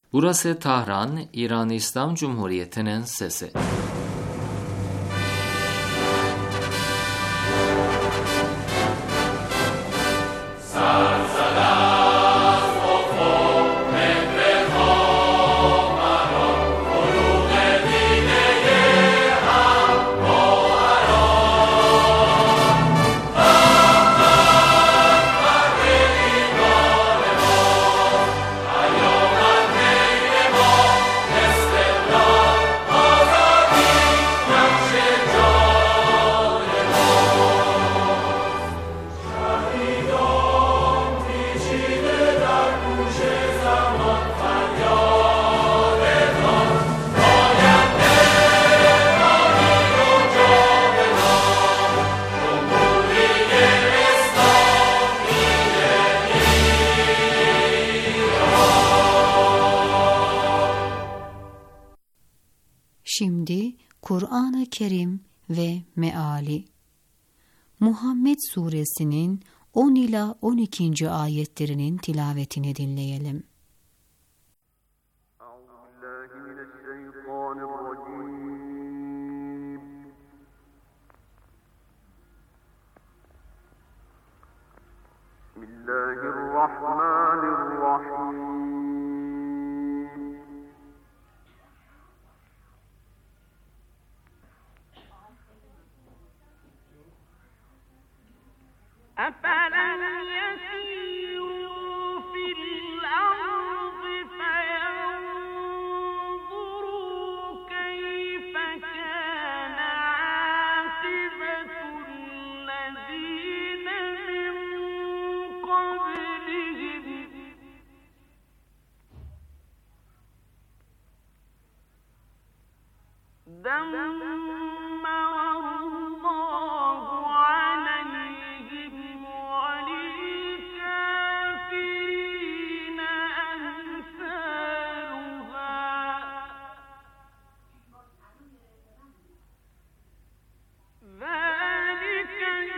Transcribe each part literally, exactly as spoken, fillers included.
Burası Tahran, İran İslam Cumhuriyeti'nin sesi. Şimdi Kur'an-ı Kerim ve meali. Muhammed Suresinin on ila on ikinci ayetlerinin tilavetini dinleyelim. Bismillahirrahmanirrahim. أفلم يسيروا في الأرض فينظروا كيف كان عاقبة الذين من قبلهم دمر الله عليهم وللكافرين أمثالها ذلك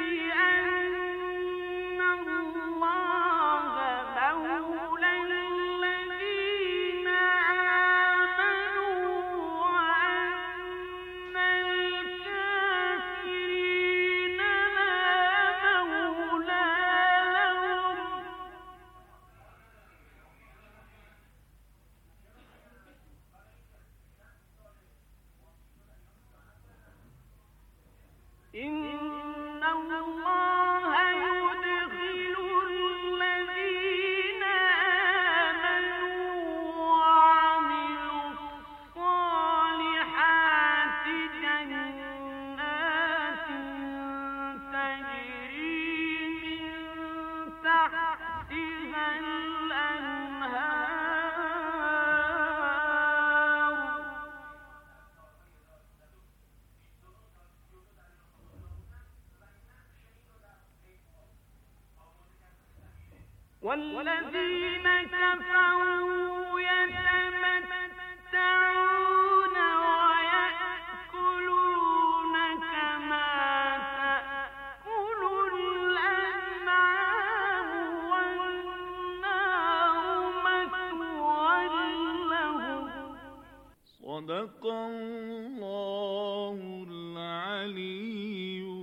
بأن الله مولى الذين آمنوا وأن الكافرين لا مولى لهم إن الله يدخل الذين آمنوا وعملوا الصالحات جنات تجري من تحتها الأنهار والذين كفروا يتمتعون ويأكلون كما تأكل الأنعام والنار مثوى لهم صدق الله العلي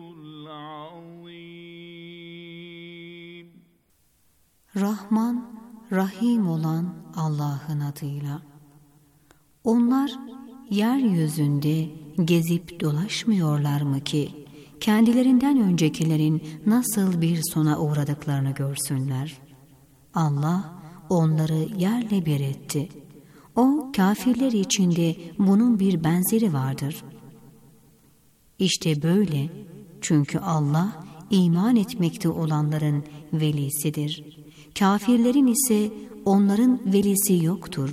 العظيم. Rahman, Rahim olan Allah'ın adıyla. Onlar yeryüzünde gezip dolaşmıyorlar mı ki kendilerinden öncekilerin nasıl bir sona uğradıklarını görsünler. Allah onları yerle bir etti. O kafirler içinde bunun bir benzeri vardır. İşte böyle, çünkü Allah iman etmekte olanların velisidir. Kafirlerin ise onların velisi yoktur.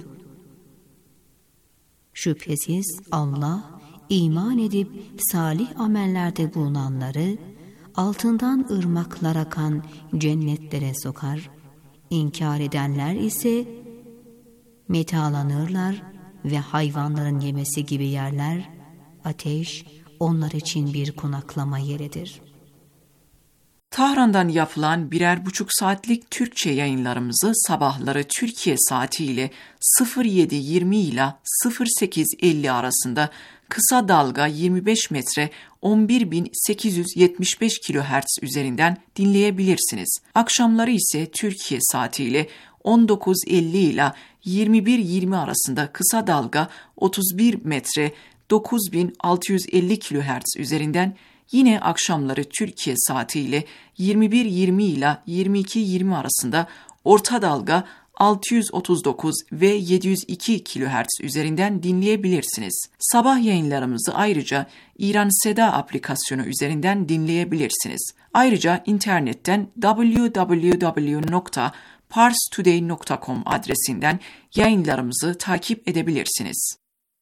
Şüphesiz Allah iman edip salih amellerde bulunanları altından ırmaklar akan cennetlere sokar. İnkar edenler ise metalanırlar ve hayvanların yemesi gibi yerler, ateş onlar için bir konaklama yeridir. Tahran'dan yapılan birer buçuk saatlik Türkçe yayınlarımızı sabahları Türkiye saatiyle sıfır yedi yirmi ile sıfır sekiz elli arasında kısa dalga yirmi beş metre on bir bin sekiz yüz yetmiş beş kilohertz üzerinden dinleyebilirsiniz. Akşamları ise Türkiye saatiyle on dokuz elli ile yirmi bir yirmi arasında kısa dalga otuz bir metre dokuz bin altı yüz elli kilohertz üzerinden, yine akşamları Türkiye saatiyle yirmi bir yirmi ile yirmi iki yirmi arasında orta dalga altı yüz otuz dokuz ve yedi yüz iki kilohertz üzerinden dinleyebilirsiniz. Sabah yayınlarımızı ayrıca İran Seda aplikasyonu üzerinden dinleyebilirsiniz. Ayrıca internetten double-u double-u double-u nokta pars today nokta com adresinden yayınlarımızı takip edebilirsiniz.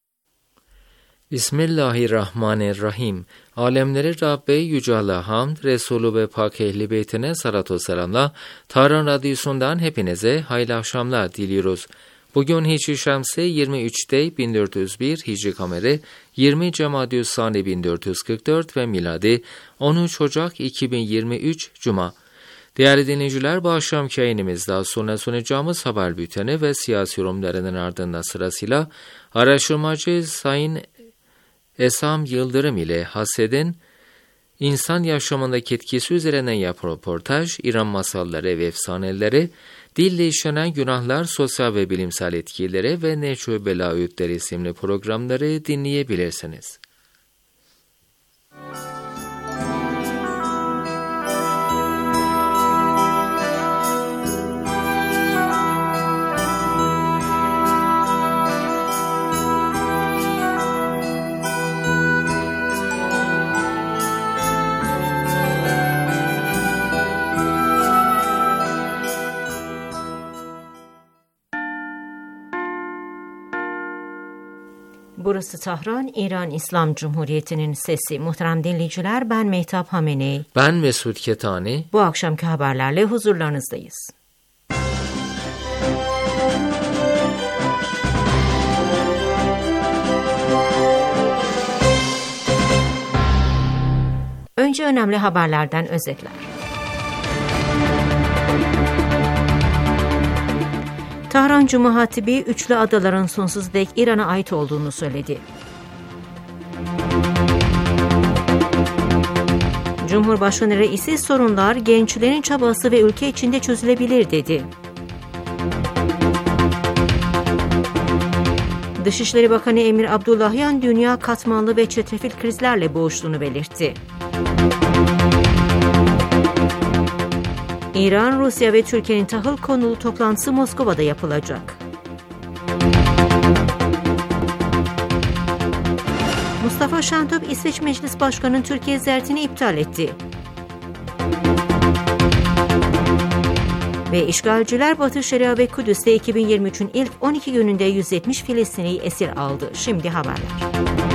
Bismillahirrahmanirrahim. Alemleri Rabbe Yüce'Allah hamd, Resulü ve Pak Ehli Beytine salatu selamla Tahran Radyosu'ndan hepinize hayırlı akşamlar diliyoruz. Bugün Hicri Şemsi yirmi üçte bin dört yüz bir, Hicri Kameri yirmi Cemadü'l-Sani bin dört yüz kırk dört ve miladi on üç Ocak iki bin yirmi üç Cuma. Değerli dinleyiciler, bu akşamki yayınımızda sonra sunacağımız haber bülteni ve siyasi yorumlarının ardından sırasıyla araştırmacı Sayın Esam Yıldırım ile Hased'in insan yaşamındaki etkisi üzerine yapılan röportaj, İran masalları ve efsaneleri, dille işlenen günahlar, sosyal ve bilimsel etkileri ve Neçü Bela Öğütleri isimli programları dinleyebilirsiniz. Burası Tahran, İran İslam Cumhuriyeti'nin sesi. Muhterem dinleyiciler, ben Mehtap Hameney. Ben Mesut Ketani. Bu akşamki haberlerle huzurlarınızdayız. Önce önemli haberlerden özetler. Tahran Cumhuriyeti Üçlü Adaların sonsuz dek İran'a ait olduğunu söyledi. Cumhurbaşkanı Reisi sorunlar gençlerin çabası ve ülke içinde çözülebilir dedi. Dışişleri Bakanı Emir Abdullahian dünya katmanlı ve çetrefil krizlerle boğuştuğunu belirtti. İran, Rusya ve Türkiye'nin tahıl konulu toplantısı Moskova'da yapılacak. Mustafa Şentop, İsveç Meclis Başkanı'nın Türkiye ziyaretini iptal etti. Ve işgalciler Batı Şeria ve Kudüs'te iki bin yirmi üçün ilk on iki gününde yüz yetmiş Filistinli'yi esir aldı. Şimdi haberler.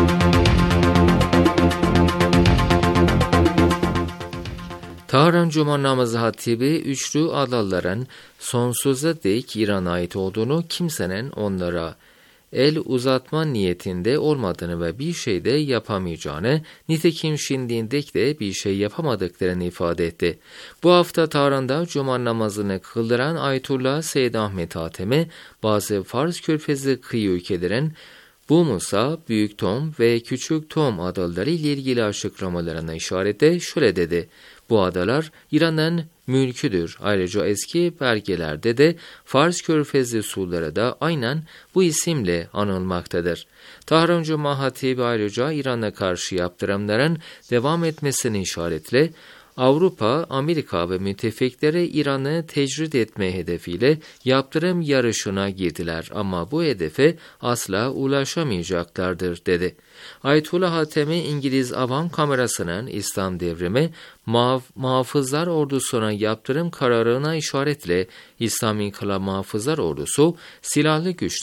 Tahran Cuma namazı hatibi üçlü adaların sonsuza dek İran'a ait olduğunu, kimsenin onlara el uzatma niyetinde olmadığını ve bir şey de yapamayacağını, nitekim şimdilik de bir şey yapamadıklarını ifade etti. Bu hafta Tahran'da Cuma namazını kıldıran Ayetullah Seyyid Ahmet Hatemi, bazı Fars Körfezi kıyı ülkelerin Bu Musa, Büyük Tom ve Küçük Tom adaları ile ilgili açıklamalarına işaretle şöyle dedi: Bu adalar İran'ın mülküdür. Ayrıca eski belgelerde de Fars Körfezi suları da aynen bu isimle anılmaktadır. Tahran Cuma Hatibi ayrıca İran'a karşı yaptırımların devam etmesini işaretle Avrupa, Amerika ve müttefikleri İran'ı tecrit etme hedefiyle yaptırım yarışına girdiler ama bu hedefe asla ulaşamayacaklardır dedi. Ayetullah Hatemi, İngiliz Avam Kamerası'nın İslam Devrimi Muhaf Muhafızlar Ordusu'na yaptırım kararına işaretle İslam İnkılap Muhafızlar Ordusu, silahlı güçler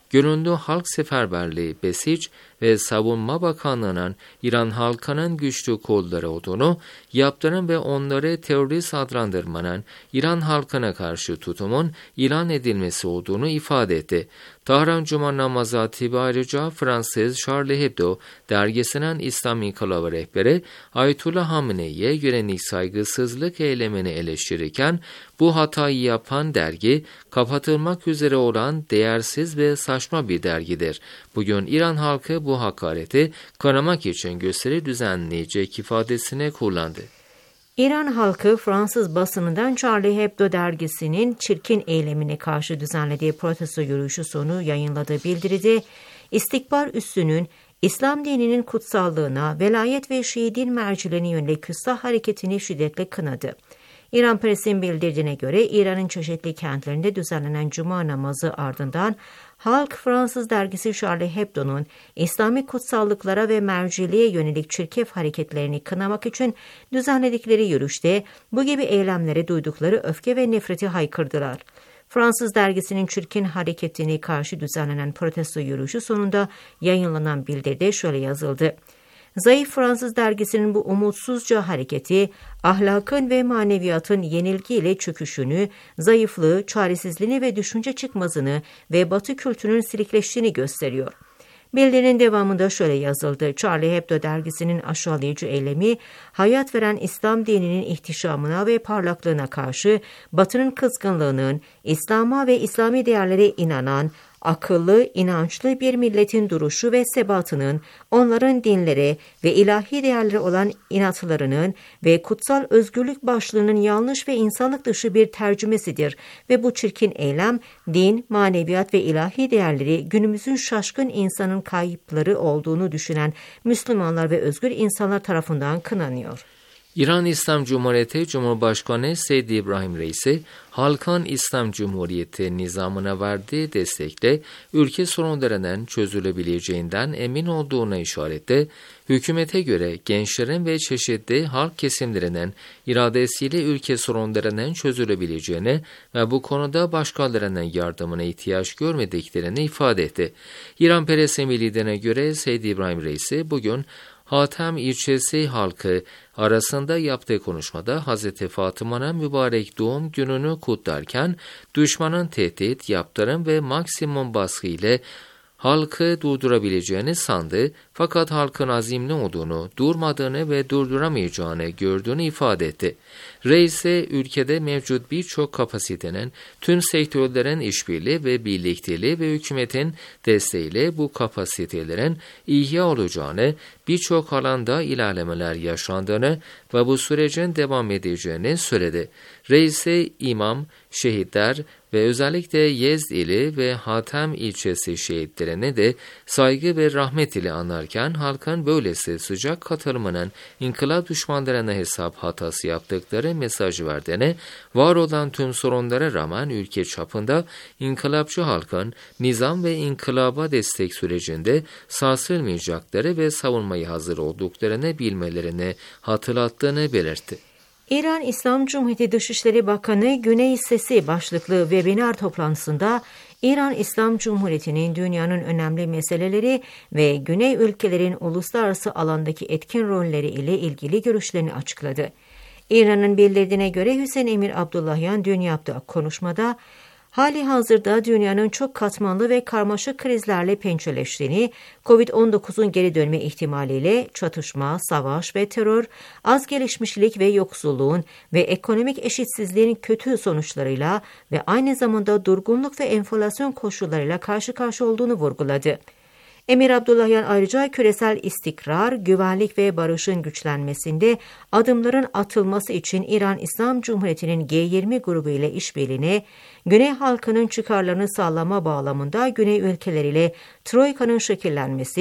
Gönüllü Halk Seferberliği Besic ve Savunma Bakanlığı'nın İran halkının güçlü kolları olduğunu, yaptırım ve onları terörist adlandırmanın İran halkına karşı tutumun ilan edilmesi olduğunu ifade etti. Tahran Cuma namazı hatibi ayrıca Fransız Charlie Hebdo dergisinin İslam İnkılabı rehberi Ayetullah Hamenei'ye yönelik saygısızlık eylemini eleştirirken, bu hatayı yapan dergi kapatılmak üzere olan değersiz ve saçma bir dergidir. Bugün İran halkı bu hakareti kınamak için gösteri düzenleyecek ifadesini kullandı. İran halkı Fransız basınından Charlie Hebdo dergisinin çirkin eylemine karşı düzenlediği protesto yürüyüşü sonu yayınladığı bildiride, istikbar üssünün İslam dininin kutsallığına, velayet ve Şii din mercilerine yönelik küstah hareketini şiddetle kınadı. İran Press'in bildirdiğine göre İran'ın çeşitli kentlerinde düzenlenen Cuma namazı ardından Halk Fransız dergisi Charlie Hebdo'nun İslami kutsallıklara ve merciliğe yönelik çirkef hareketlerini kınamak için düzenledikleri yürüyüşte bu gibi eylemlere duydukları öfke ve nefreti haykırdılar. Fransız dergisinin çirkin hareketine karşı düzenlenen protesto yürüyüşü sonunda yayınlanan bildiride şöyle yazıldı. Zayıf Fransız dergisinin bu umutsuzca hareketi, ahlakın ve maneviyatın yenilgiyle çöküşünü, zayıflığı, çaresizliğini ve düşünce çıkmazını ve Batı kültürünün silikleştiğini gösteriyor. Bildirinin devamında şöyle yazıldı. Charlie Hebdo dergisinin aşağılayıcı eylemi, hayat veren İslam dininin ihtişamına ve parlaklığına karşı Batı'nın kızgınlığının, İslam'a ve İslami değerlere inanan, akıllı, inançlı bir milletin duruşu ve sebatının, onların dinlere ve ilahi değerlere olan inatlarının ve kutsal özgürlük başlığının yanlış ve insanlık dışı bir tercümesidir ve bu çirkin eylem, din, maneviyat ve ilahi değerleri günümüzün şaşkın insanın kayıpları olduğunu düşünen Müslümanlar ve özgür insanlar tarafından kınanıyor. İran İslam Cumhuriyeti Cumhurbaşkanı Seyyid İbrahim Reisi, halkın İslam Cumhuriyeti nizamına verdiği destekle ülke sorunlarının çözülebileceğinden emin olduğuna işaretle, hükümete göre gençlerin ve çeşitli halk kesimlerinin iradesiyle ülke sorunlarının çözülebileceğini ve bu konuda başkalarının yardımına ihtiyaç görmediklerini ifade etti. İran Press'in bildirdiğine göre Seyyid İbrahim Reisi bugün Hatem ilçesi halkı arasında yaptığı konuşmada Hazreti Fatıma'nın mübarek doğum gününü kutlarken düşmanın tehdit, yaptırım ve maksimum baskı ile halkı durdurabileceğini sandı, fakat halkın azimli olduğunu, durmadığını ve durduramayacağını gördüğünü ifade etti. Reis ise ülkede mevcut birçok kapasitenin tüm sektörlerin işbirliği ve birlikteliği ve hükümetin desteğiyle bu kapasitelerin ihya olacağını, birçok alanda ilerlemeler yaşandığını ve bu sürecin devam edeceğini söyledi. Reis ise imam, şehitler ve özellikle Yezd ili ve Hatem ilçesi şehitlerine de saygı ve rahmet ile anarken halkın böylesi sıcak katılımının inkılap düşmanlarına hesap hatası yaptıkları mesajı verdiğini, var olan tüm sorunlara rağmen ülke çapında inkılapçı halkın nizam ve inkılaba destek sürecinde sarsılmayacakları ve savunmaya hazır olduklarını bilmelerini hatırlattığını belirtti. İran İslam Cumhuriyeti Dışişleri Bakanı Güney Sesi başlıklı webinar toplantısında İran İslam Cumhuriyeti'nin dünyanın önemli meseleleri ve Güney ülkelerin uluslararası alandaki etkin rolleri ile ilgili görüşlerini açıkladı. İran'ın bildirdiğine göre Hüseyin Emir Abdullahian dün yaptığı konuşmada, hali hazırda dünyanın çok katmanlı ve karmaşık krizlerle pençeleştiğini, kovid on dokuzun geri dönme ihtimaliyle çatışma, savaş ve terör, az gelişmişlik ve yoksulluğun ve ekonomik eşitsizliğin kötü sonuçlarıyla ve aynı zamanda durgunluk ve enflasyon koşullarıyla karşı karşıya olduğunu vurguladı. Emir Abdullahian ayrıca küresel istikrar, güvenlik ve barışın güçlenmesinde adımların atılması için İran İslam Cumhuriyeti'nin G yirmi grubu ile işbirliğine, Güney halkının çıkarlarını sağlama bağlamında Güney ülkeleriyle Troika'nın şekillenmesi,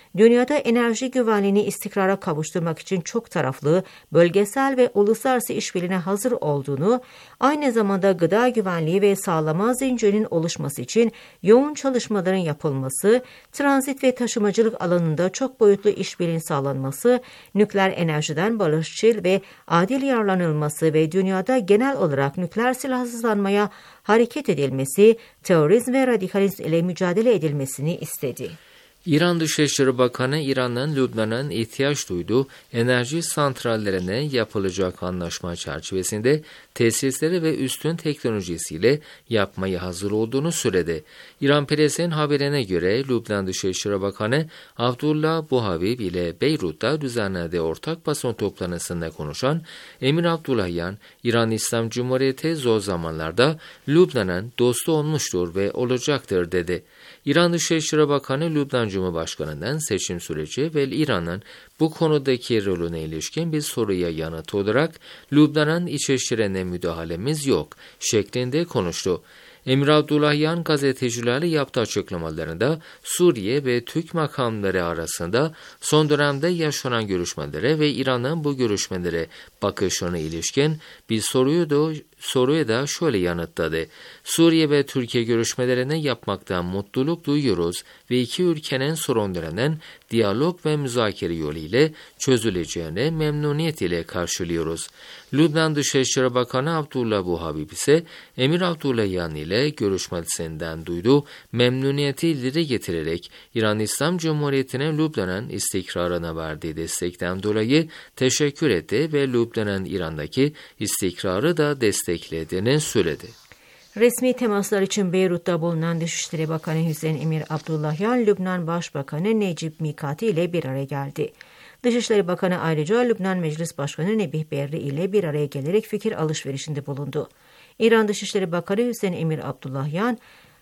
dünyada enerji güvenliğini istikrara kavuşturmak için çok taraflı, bölgesel ve uluslararası işbirliğine hazır olduğunu, aynı zamanda gıda güvenliği ve sağlama zincirinin oluşması için yoğun çalışmaların yapılması, transit ve taşımacılık alanında çok boyutlu işbirliğinin sağlanması, nükleer enerjiden barışçıl ve adil yararlanılması ve dünyada genel olarak nükleer silahsızlanmaya hareket edilmesi, terörizm ve radikalizm ile mücadele edilmesini istedi. İran Dışişleri Bakanı, İran'ın Lübnan'ın ihtiyaç duyduğu enerji santrallerine yapılacak anlaşma çerçevesinde tesisleri ve üstün teknolojisiyle yapmaya hazır olduğunu söyledi. İran Press'in haberine göre Lübnan Dışişleri Bakanı Abdullah Buhavib ile Beyrut'ta düzenlediği ortak basın toplantısında konuşan Emir Abdullahian, İran İslam Cumhuriyeti zor zamanlarda Lübnan'ın dostu olmuştur ve olacaktır dedi. İran Dışişleri Bakanı, Lübnan Cumhurbaşkanı'ndan seçim süreci ve İran'ın bu konudaki rolüne ilişkin bir soruya yanıt olarak Lübnan'ın iç işlerine müdahalemiz yok şeklinde konuştu. Emir Abdullahian gazetecilerle yaptığı açıklamalarında Suriye ve Türk makamları arasında son dönemde yaşanan görüşmelere ve İran'ın bu görüşmelere bakışına ilişkin bir soruyu da, soruya da şöyle yanıtladı. Suriye ve Türkiye görüşmelerini yapmaktan mutluluk duyuyoruz ve iki ülkenin sorunlarının diyalog ve müzakere yoluyla çözüleceğini memnuniyet ile karşılıyoruz. Lübnan Dışişleri Bakanı Abdullah Buhavib ise Emir Abdullahian ile görüşmesinden duyduğu memnuniyeti ileri getirerek İran İslam Cumhuriyeti'ne Lübnan'ın istikrarına verdiği destekten dolayı teşekkür etti ve Lübnan'ın İran'daki istikrarı da desteklediğini söyledi. Resmi temaslar için Beyrut'ta bulunan Dışişleri Bakanı Hüseyin Emir Abdullahian, Lübnan Başbakanı Necip Mikati ile bir araya geldi. Dışişleri Bakanı ayrıca Lübnan Meclis Başkanı Nebih Berri ile bir araya gelerek fikir alışverişinde bulundu. İran Dışişleri Bakanı Hüseyin Emir Abdullahian,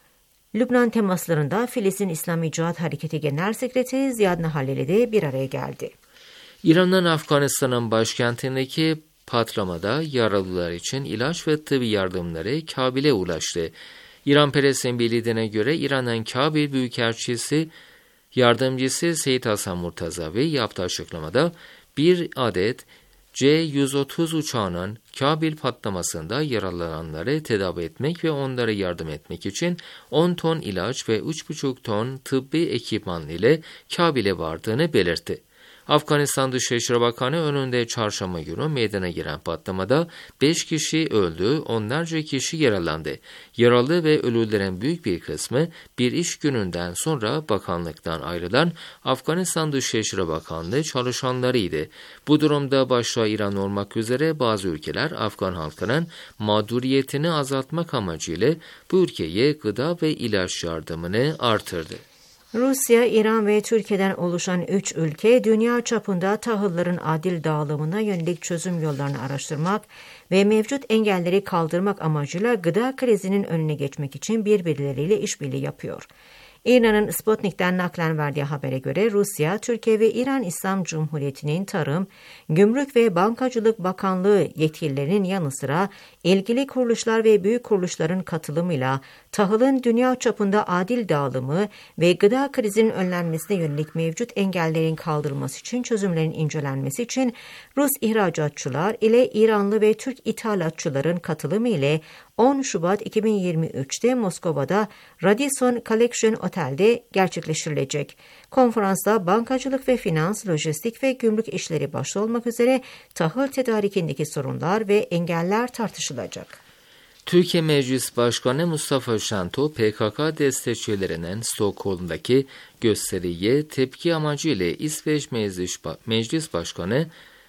Lübnan temaslarında Filistin İslami Cihat Hareketi Genel Sekreteri Ziyad Nahal ile de bir araya geldi. İran'ın Afganistan'ın başkentindeki patlamada yaralılar için ilaç ve tıbbi yardımları Kabil'e ulaştı. İran Press'in bildirdiğine göre İran'ın Kabil Büyükelçisi Yardımcısı Seyit Hasan Murtazavi yaptığı açıklamada bir adet C yüz otuz uçağının Kabil patlamasında yaralananları tedavi etmek ve onlara yardım etmek için on ton ilaç ve üç buçuk ton tıbbi ekipman ile Kabil'e vardığını belirtti. Afganistan Dışişleri Bakanı önünde çarşamba günü meydana gelen patlamada beş kişi öldü, onlarca kişi yaralandı. Yaralı ve ölülerin büyük bir kısmı bir iş gününden sonra bakanlıktan ayrılan Afganistan Dışişleri Bakanlığı çalışanlarıydı. Bu durumda başta İran olmak üzere bazı ülkeler Afgan halkının mağduriyetini azaltmak amacıyla bu ülkeye gıda ve ilaç yardımını artırdı. Rusya, İran ve Türkiye'den oluşan üç ülke, dünya çapında tahılların adil dağılımına yönelik çözüm yollarını araştırmak ve mevcut engelleri kaldırmak amacıyla gıda krizinin önüne geçmek için birbirleriyle işbirliği yapıyor. İran'ın Sputnik'ten naklen verdiği habere göre Rusya, Türkiye ve İran İslam Cumhuriyeti'nin Tarım, Gümrük ve Bankacılık Bakanlığı yetkililerinin yanı sıra ilgili kuruluşlar ve büyük kuruluşların katılımıyla tahılın dünya çapında adil dağılımı ve gıda krizinin önlenmesine yönelik mevcut engellerin kaldırılması için çözümlerin incelenmesi için Rus ihracatçılar ile İranlı ve Türk ithalatçıların katılımı ile on Şubat iki bin yirmi üç'te Moskova'da Radisson Collection Otel'de gerçekleştirilecek. Konferansta bankacılık ve finans, lojistik ve gümrük işleri başta olmak üzere tahıl tedarikindeki sorunlar ve engeller tartışılacak. Türkiye Meclis Başkanı Mustafa Şentop, P K K destekçilerinin Stockholm'daki gösteriye tepki amacıyla İsveç Meclis Başkanı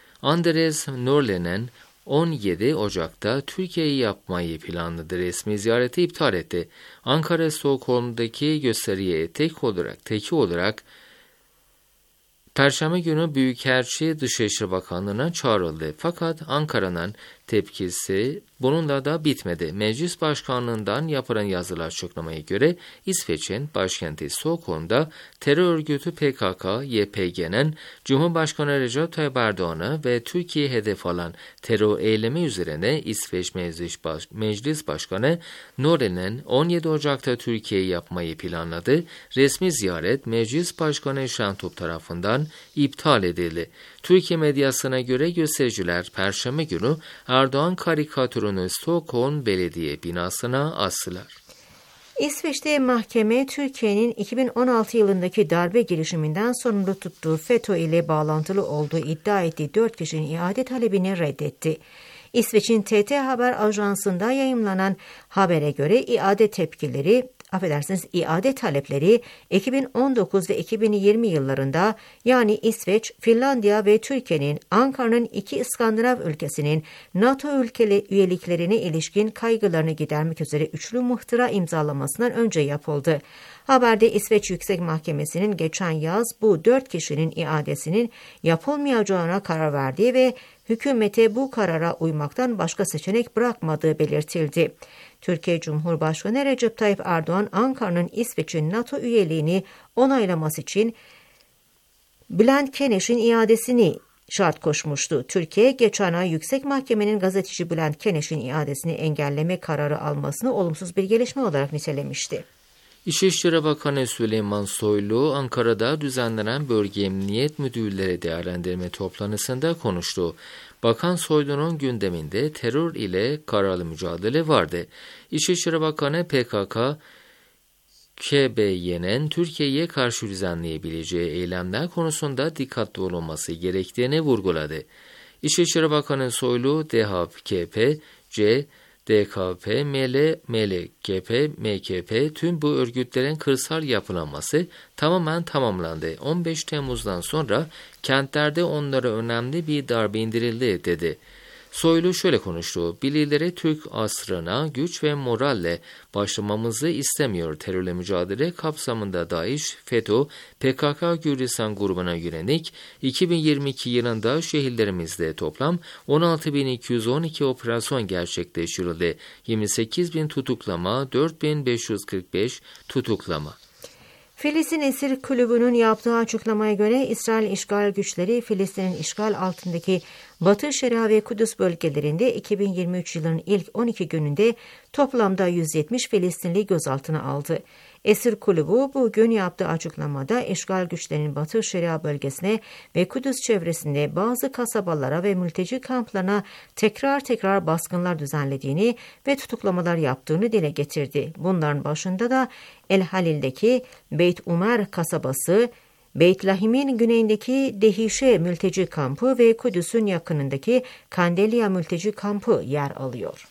Anders Norlén'in on yedi Ocak'ta Türkiye'yi yapmayı planladığı resmi ziyareti iptal etti. Ankara Stockholm'daki gösteriye tek olarak, teki olarak Perşembe günü Büyükelçi Dışişleri Bakanlığı'na çağrıldı. Fakat Ankara'nın tepkisi bununla da bitmedi. Meclis Başkanlığından yapılan yazılı açıklamaya göre İsveç'in başkenti Stockholm'da terör örgütü P K K Y P G'nin Cumhurbaşkanı Recep Tayyip Erdoğan'ı ve Türkiye'ye hedef alan terör eylemi üzerine İsveç Meclis, Baş- Meclis Başkanı Norden'in on yedi Ocak'ta Türkiye'yi yapmayı planladığı resmi ziyaret Meclis Başkanı Şentop tarafından iptal edildi. Türkiye medyasına göre göstericiler Perşembe günü Erdoğan karikatürünü Stockholm Belediye binasına astılar. İsveç'te mahkeme Türkiye'nin iki bin on altı yılındaki darbe girişiminden sorumlu tuttuğu FETÖ ile bağlantılı olduğu iddia ettiği dört kişinin iade talebini reddetti. İsveç'in T T Haber Ajansı'nda yayımlanan habere göre iade tepkileri, affedersiniz iade talepleri iki bin on dokuz ve iki bin yirmi yıllarında yani İsveç, Finlandiya ve Türkiye'nin Ankara'nın iki İskandinav ülkesinin NATO ülkeli üyeliklerine ilişkin kaygılarını gidermek üzere üçlü muhtıra imzalamasından önce yapıldı. Haberde İsveç Yüksek Mahkemesi'nin geçen yaz bu dört kişinin iadesinin yapılmayacağına karar verdiği ve hükümete bu karara uymaktan başka seçenek bırakmadığı belirtildi. Türkiye Cumhurbaşkanı Recep Tayyip Erdoğan, Ankara'nın İsveç'in NATO üyeliğini onaylaması için Bülent Keneş'in iadesini şart koşmuştu. Türkiye, geçen ay Yüksek Mahkemenin gazeteci Bülent Keneş'in iadesini engelleme kararı almasını olumsuz bir gelişme olarak nitelemişti. İçişleri Bakanı Süleyman Soylu, Ankara'da düzenlenen Bölge Emniyet Müdürleri Değerlendirme Toplantısında konuştu. Bakan Soylu'nun gündeminde terör ile kararlı mücadele vardı. İçişleri Bakanı P K K, K B Y'nin Türkiye'ye karşı düzenleyebileceği eylemler konusunda dikkatli olunması gerektiğini vurguladı. İçişleri Bakanı Soylu, D H K P, C, D K P, M L, M L K P, M K P tüm bu örgütlerin kırsal yapılanması tamamen tamamlandı. on beş Temmuz'dan sonra kentlerde onlara önemli bir darbe indirildi dedi. Soylu şöyle konuştu. Birileri Türk asrına güç ve moralle başlamamızı istemiyor. Terörle mücadele kapsamında DAEŞ, FETÖ, P K K Gürcistan grubuna yönelik iki bin yirmi iki yılında şehirlerimizde toplam on altı bin iki yüz on iki operasyon gerçekleştirildi. yirmi sekiz bin tutuklama, dört bin beş yüz kırk beş tutuklama. Filistin Esir Kulübü'nün yaptığı açıklamaya göre İsrail işgal güçleri Filistin'in işgal altındaki Batı Şeria ve Kudüs bölgelerinde iki bin yirmi üç yılının ilk on iki gününde toplamda yüz yetmiş Filistinli gözaltına aldı. Esir Kulübü bugün yaptığı açıklamada işgal güçlerinin Batı Şeria bölgesine ve Kudüs çevresinde bazı kasabalara ve mülteci kamplarına tekrar tekrar baskınlar düzenlediğini ve tutuklamalar yaptığını dile getirdi. Bunların başında da El Halil'deki Beyt Umer kasabası, Beyt Lahim'in güneyindeki Dehişe mülteci kampı ve Kudüs'ün yakınındaki Kandeliya mülteci kampı yer alıyor.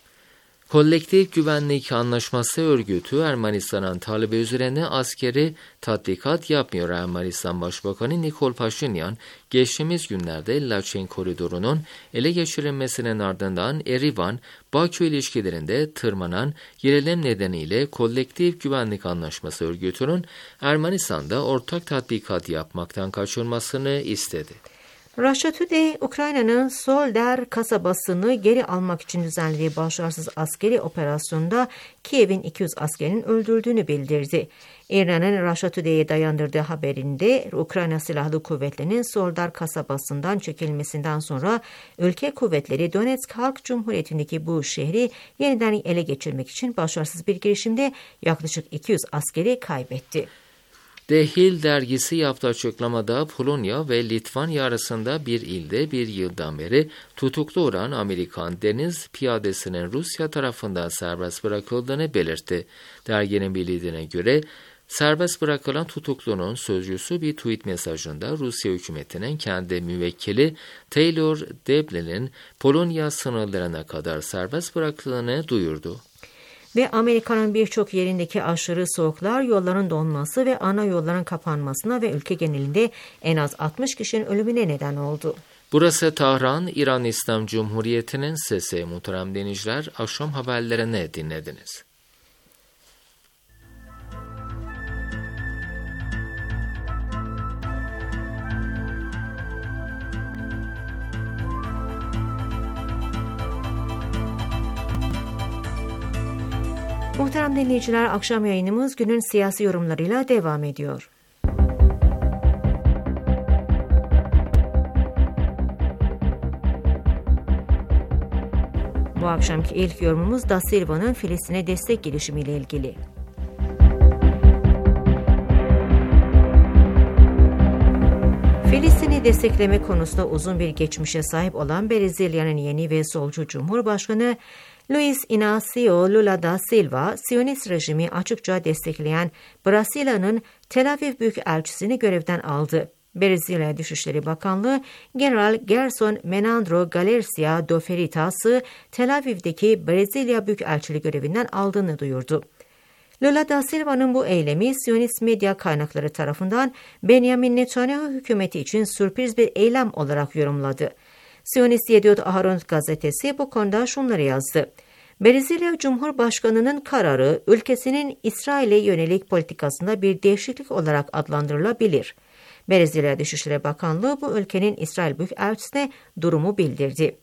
Kolektif Güvenlik Anlaşması örgütü Ermenistan'ın talebi üzerine askeri tatbikat yapmıyor. Ermenistan Başbakanı Nikol Paşinyan, geçtiğimiz günlerde Laçin koridorunun ele geçirilmesinin ardından Erivan-Bakü ilişkilerinde tırmanan gerilim nedeniyle Kolektif Güvenlik Anlaşması örgütünün Ermenistan'da ortak tatbikat yapmaktan kaçınmasını istedi. Russia Today, Ukrayna'nın Solder kasabasını geri almak için düzenlediği başarısız askeri operasyonda Kiev'in iki yüz askerinin öldürüldüğünü bildirdi. İran'ın Russia Today'e dayandırdığı haberinde Ukrayna Silahlı Kuvvetleri'nin Solder kasabasından çekilmesinden sonra ülke kuvvetleri Donetsk Halk Cumhuriyeti'ndeki bu şehri yeniden ele geçirmek için başarısız bir girişimde yaklaşık iki yüz askeri kaybetti. Dehil dergisi yaptığı açıklamada Polonya ve Litvanya arasında bir ilde bir yıldan beri tutuklu olan Amerikan deniz piyadesinin Rusya tarafından serbest bırakıldığını belirtti. Derginin bildirdiğine göre serbest bırakılan tutuklunun sözcüsü bir tweet mesajında Rusya hükümetinin kendi müvekkili Taylor Deblin'in Polonya sınırlarına kadar serbest bırakıldığını duyurdu. Ve Amerika'nın birçok yerindeki aşırı soğuklar yolların donması ve ana yolların kapanmasına ve ülke genelinde en az altmış kişinin ölümüne neden oldu. Burası Tahran, İran İslam Cumhuriyeti'nin sesi. Muhterem dinleyiciler, akşam haberlerini dinlediniz. Muhterem dinleyiciler, akşam yayınımız günün siyasi yorumlarıyla devam ediyor. Bu akşamki ilk yorumumuz Da Silva'nın Filistin'e destek girişimiyle ilgili. Filistin'i destekleme konusunda uzun bir geçmişe sahip olan Brezilya'nın yeni ve solcu Cumhurbaşkanı Luiz Inácio Lula da Silva, Siyonist rejimi açıkça destekleyen Brezilya'nın Tel Aviv Büyükelçisini görevden aldı. Brezilya Dışişleri Bakanlığı, General Gerson Menandro Galércia do Freitas'ı Tel Aviv'deki Brezilya Büyükelçiliği görevinden aldığını duyurdu. Lula da Silva'nın bu eylemi Siyonist medya kaynakları tarafından Benjamin Netanyahu hükümeti için sürpriz bir eylem olarak yorumladı. Siyonist Yediot Aharonot gazetesi bu konuda şunları yazdı. Brezilya Cumhurbaşkanı'nın kararı ülkesinin İsrail'e yönelik politikasında bir değişiklik olarak adlandırılabilir. Brezilya Dışişleri Bakanlığı bu ülkenin İsrail Büyükelçisi'ne durumu bildirdi.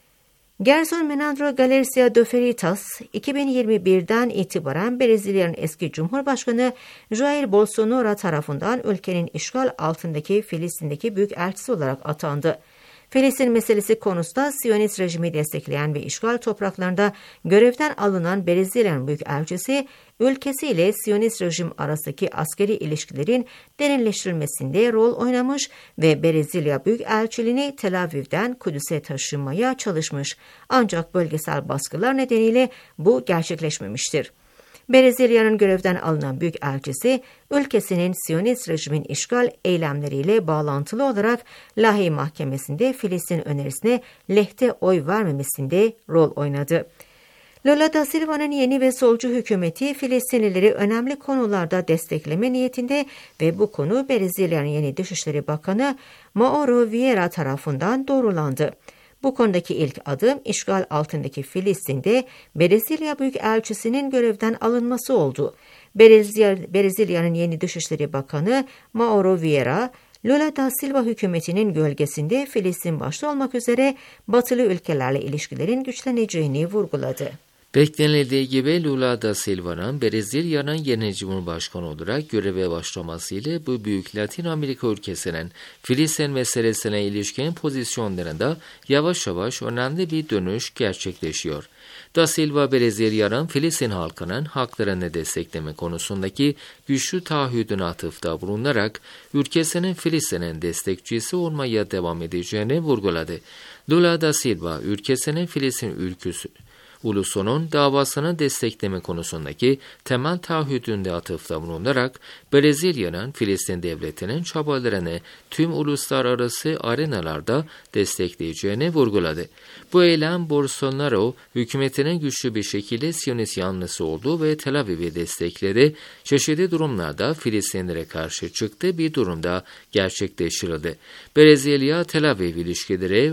Gerson Menandro Galércia do Freitas, iki bin yirmi birden itibaren Brezilya'nın eski Cumhurbaşkanı Jair Bolsonaro tarafından ülkenin işgal altındaki Filistin'deki büyükelçisi olarak atandı. Filistin meselesi konusunda Siyonist rejimi destekleyen ve işgal topraklarında görevden alınan Brezilya'nın büyükelçisi, ülkesiyle Siyonist rejim arasındaki askeri ilişkilerin derinleştirilmesinde rol oynamış ve Brezilya Büyükelçiliğini Tel Aviv'den Kudüs'e taşımaya çalışmış. Ancak bölgesel baskılar nedeniyle bu gerçekleşmemiştir. Brezilya'nın görevden alınan büyükelçisi, ülkesinin Siyonist rejimin işgal eylemleriyle bağlantılı olarak Lahey Mahkemesi'nde Filistin önerisine lehte oy vermemesinde rol oynadı. Lula da Silva'nın yeni ve solcu hükümeti Filistinlileri önemli konularda destekleme niyetinde ve bu konu Brezilya'nın yeni Dışişleri Bakanı Mauro Vieira tarafından doğrulandı. Bu konudaki ilk adım işgal altındaki Filistin'de Brezilya Büyükelçisi'nin görevden alınması oldu. Brezilya, Brezilya'nın yeni Dışişleri Bakanı Mauro Vieira, Lula da Silva hükümetinin gölgesinde Filistin başta olmak üzere batılı ülkelerle ilişkilerin güçleneceğini vurguladı. Beklenildiği gibi Lula da Silva'nın Brezilya'nın yeni Cumhurbaşkanı olarak göreve başlamasıyla bu büyük Latin Amerika ülkesinin Filistin meselesine ilişkin pozisyonlarında yavaş yavaş önemli bir dönüş gerçekleşiyor. Da Silva, Brezilya'nın Filistin halkının haklarını destekleme konusundaki güçlü taahhüdüne atıfta bulunarak ülkesinin Filistin'in destekçisi olmaya devam edeceğini vurguladı. Lula da Silva, ülkesinin Filistin ülküsü ulusunun davasını destekleme konusundaki temel taahhüdünde atıfta bulunarak Brezilya'nın Filistin devletinin çabalarını tüm uluslararası arenalarda destekleyeceğini vurguladı. Bu eylem Bolsonaro hükümetinin güçlü bir şekilde Siyonist yanlısı olduğu ve Tel Aviv'i destekledi. Çeşitli durumlarda Filistinlere karşı çıktığı bir durumda gerçekleştirildi. Brezilya Tel Aviv ilişkileri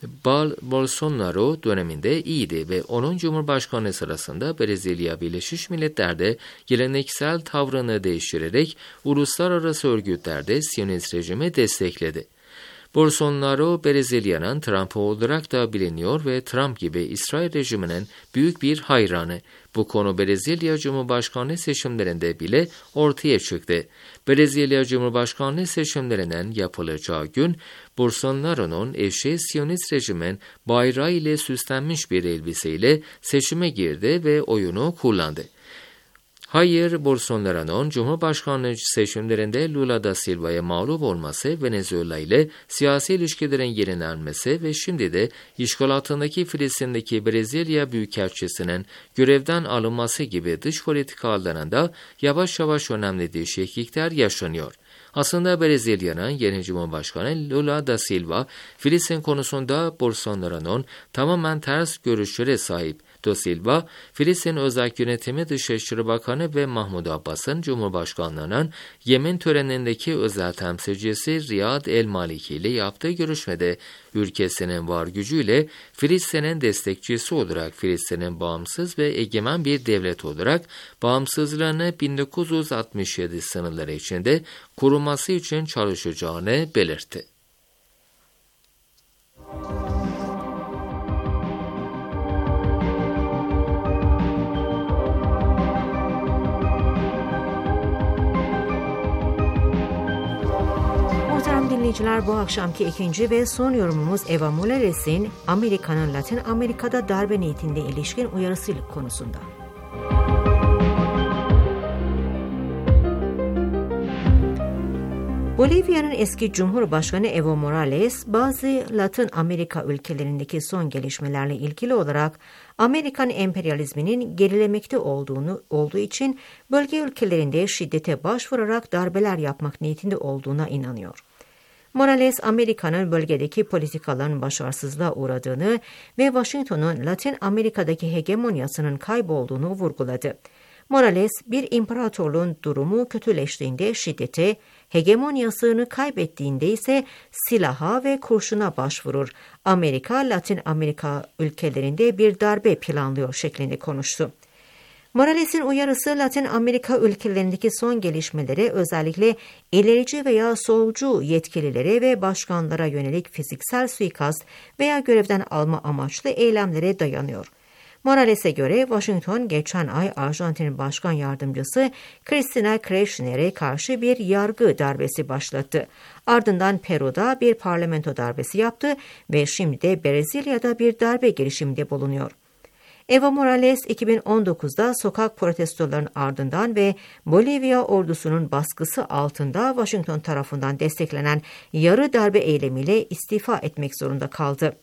Bolsonaro döneminde iyiydi ve onun Cumhurbaşkanı sırasında Brezilya Birleşmiş Milletler'de geleneksel tavrını değiştirerek uluslararası örgütlerde Siyonist rejimi destekledi. Bolsonaro, Brezilya'nın Trump olarak da biliniyor ve Trump gibi İsrail rejiminin büyük bir hayranı. Bu konu Brezilya Cumhurbaşkanlığı seçimlerinde bile ortaya çıktı. Brezilya Cumhurbaşkanlığı seçimlerinin yapılacağı gün, Bolsonaro'nun eşi Siyonist rejimin bayrağı ile süslenmiş bir elbiseyle seçime girdi ve oyunu kullandı. Hayır, Bolsonaro'nun Cumhurbaşkanlığı seçimlerinde Lula da Silva'ya mağlup olması, Venezuela ile siyasi ilişkilerin yenilenmesi ve şimdi de işgal altındaki Filistin'deki Brezilya Büyükelçisi'nin görevden alınması gibi dış politika alanında yavaş yavaş önemli değişiklikler yaşanıyor. Aslında Brezilya'nın yeni Cumhurbaşkanı Lula da Silva, Filistin konusunda Bolsonaro'nun tamamen ters görüşlere sahip. Da Silva, Filistin Özel Yönetimi Dışişleri Bakanı ve Mahmud Abbas'ın Cumhurbaşkanlığının Yemen törenindeki özel temsilcisi Riyad el-Maliki ile yaptığı görüşmede ülkesinin var gücüyle Filistin'in destekçisi olarak Filistin'in bağımsız ve egemen bir devlet olarak bağımsızlığını bin dokuz yüz altmış yedi sınırları içinde koruması için çalışacağını belirtti. dinleyiciler, bu akşamki ikinci ve son yorumumuz Eva Morales'in Amerika'nın Latin Amerika'da darbe niyetinde ilişkin uyarısı konusunda. Bolivya'nın eski Cumhurbaşkanı Evo Morales, bazı Latin Amerika ülkelerindeki son gelişmelerle ilgili olarak Amerikan emperyalizminin gerilemekte olduğunu olduğu için bölge ülkelerinde şiddete başvurarak darbeler yapmak niyetinde olduğuna inanıyor. Morales, Amerika'nın bölgedeki politikaların başarısızlığa uğradığını ve Washington'un Latin Amerika'daki hegemonyasının kaybolduğunu vurguladı. Morales, bir imparatorluğun durumu kötüleştiğinde şiddete, hegemonyasını kaybettiğinde ise silaha ve kurşuna başvurur. Amerika, Latin Amerika ülkelerinde bir darbe planlıyor şeklinde konuştu. Morales'in uyarısı, Latin Amerika ülkelerindeki son gelişmelere, özellikle ilerici veya solcu yetkililere ve başkanlara yönelik fiziksel suikast veya görevden alma amaçlı eylemlere dayanıyor. Morales'e göre Washington geçen ay Arjantin Başkan Yardımcısı Cristina Kirchner'e karşı bir yargı darbesi başlattı. Ardından Peru'da bir parlamento darbesi yaptı ve şimdi de Brezilya'da bir darbe girişiminde bulunuyor. Evo Morales, iki bin on dokuzda sokak protestolarının ardından ve Bolivya ordusunun baskısı altında Washington tarafından desteklenen yarı darbe eylemiyle istifa etmek zorunda kaldı.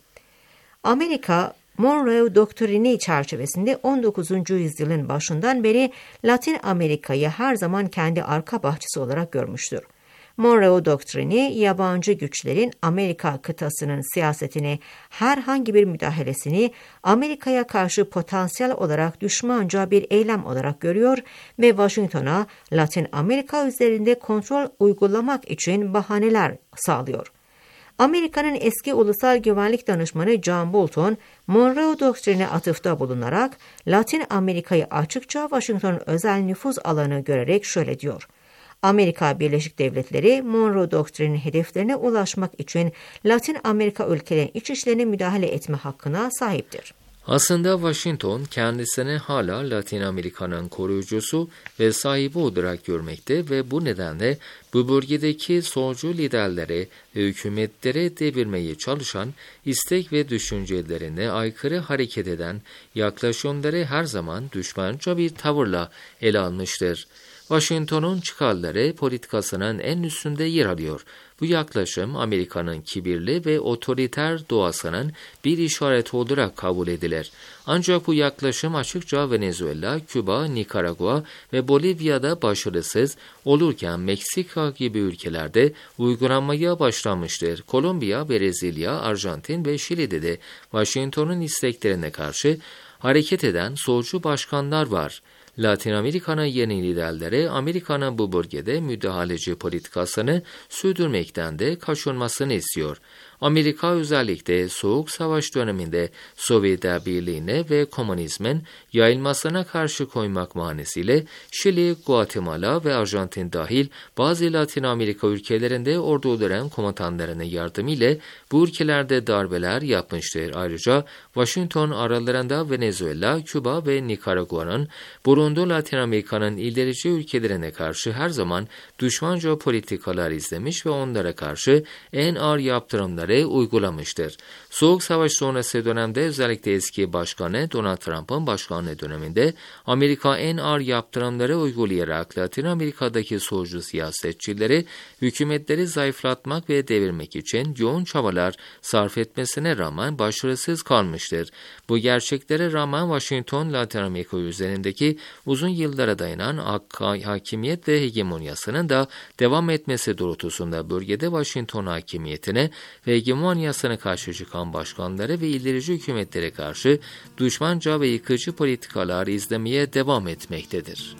Amerika, Monroe Doktrini çerçevesinde on dokuzuncu yüzyılın başından beri Latin Amerika'yı her zaman kendi arka bahçesi olarak görmüştür. Monroe Doktrini, yabancı güçlerin Amerika kıtasının siyasetine herhangi bir müdahalesini Amerika'ya karşı potansiyel olarak düşmanca bir eylem olarak görüyor ve Washington'a Latin Amerika üzerinde kontrol uygulamak için bahaneler sağlıyor. Amerika'nın eski ulusal güvenlik danışmanı John Bolton, Monroe Doktrine atıfta bulunarak Latin Amerika'yı açıkça Washington'un özel nüfuz alanı görerek şöyle diyor: Amerika Birleşik Devletleri, Monroe Doktrinin hedeflerine ulaşmak için Latin Amerika ülkelerinin iç işlerine müdahale etme hakkına sahiptir. Aslında Washington kendisini hala Latin Amerika'nın koruyucusu ve sahibi olarak görmekte ve bu nedenle bu bölgedeki solcu liderlere ve hükümetlere devirmeye çalışan, istek ve düşüncelerine aykırı hareket eden yaklaşımları her zaman düşmanca bir tavırla ele almıştır. Washington'un çıkarları politikasının en üstünde yer alıyor. Bu yaklaşım Amerika'nın kibirli ve otoriter doğasının bir işareti olarak kabul edilir. Ancak bu yaklaşım açıkça Venezuela, Küba, Nikaragua ve Bolivya'da başarısız olurken Meksika gibi ülkelerde uygulanmaya başlanmıştır. Kolombiya, Brezilya, Arjantin ve Şili'de de Washington'un isteklerine karşı hareket eden solcu başkanlar var. Latin Amerika'nın yeni liderleri Amerika'nın bu bölgede müdahaleci politikasını sürdürmekten de kaçınmasını istiyor. Amerika özellikle Soğuk Savaş döneminde Sovyetler Birliği'ne ve komünizmin yayılmasına karşı koymak manesiyle Şili, Guatemala ve Arjantin dahil bazı Latin Amerika ülkelerinde orduların komutanlarının yardımıyla bu ülkelerde darbeler yapmıştır. Ayrıca Washington aralarında Venezuela, Küba ve Nikaragua'nın bulunduğu Latin Amerika'nın ilerici ülkelerine karşı her zaman düşmanca politikalar izlemiş ve onlara karşı en ağır yaptırımları uygulamıştır. Soğuk Savaş sonrası dönemde özellikle eski başkanı Donald Trump'ın başkanlığı döneminde Amerika en ağır yaptırımları uygulayarak Latin Amerika'daki solcu siyasetçileri, hükümetleri zayıflatmak ve devirmek için yoğun çabalar sarf etmesine rağmen başarısız kalmıştır. Bu gerçeklere rağmen Washington, Latin Amerika üzerindeki uzun yıllara dayanan hakimiyet ve hegemonyasının da devam etmesi doğrultusunda bölgede Washington hakimiyetine ve hegemonyasına karşı çıkan başkanları ve ilerici hükümetlere karşı düşmanca ve yıkıcı politikalar izlemeye devam etmektedir.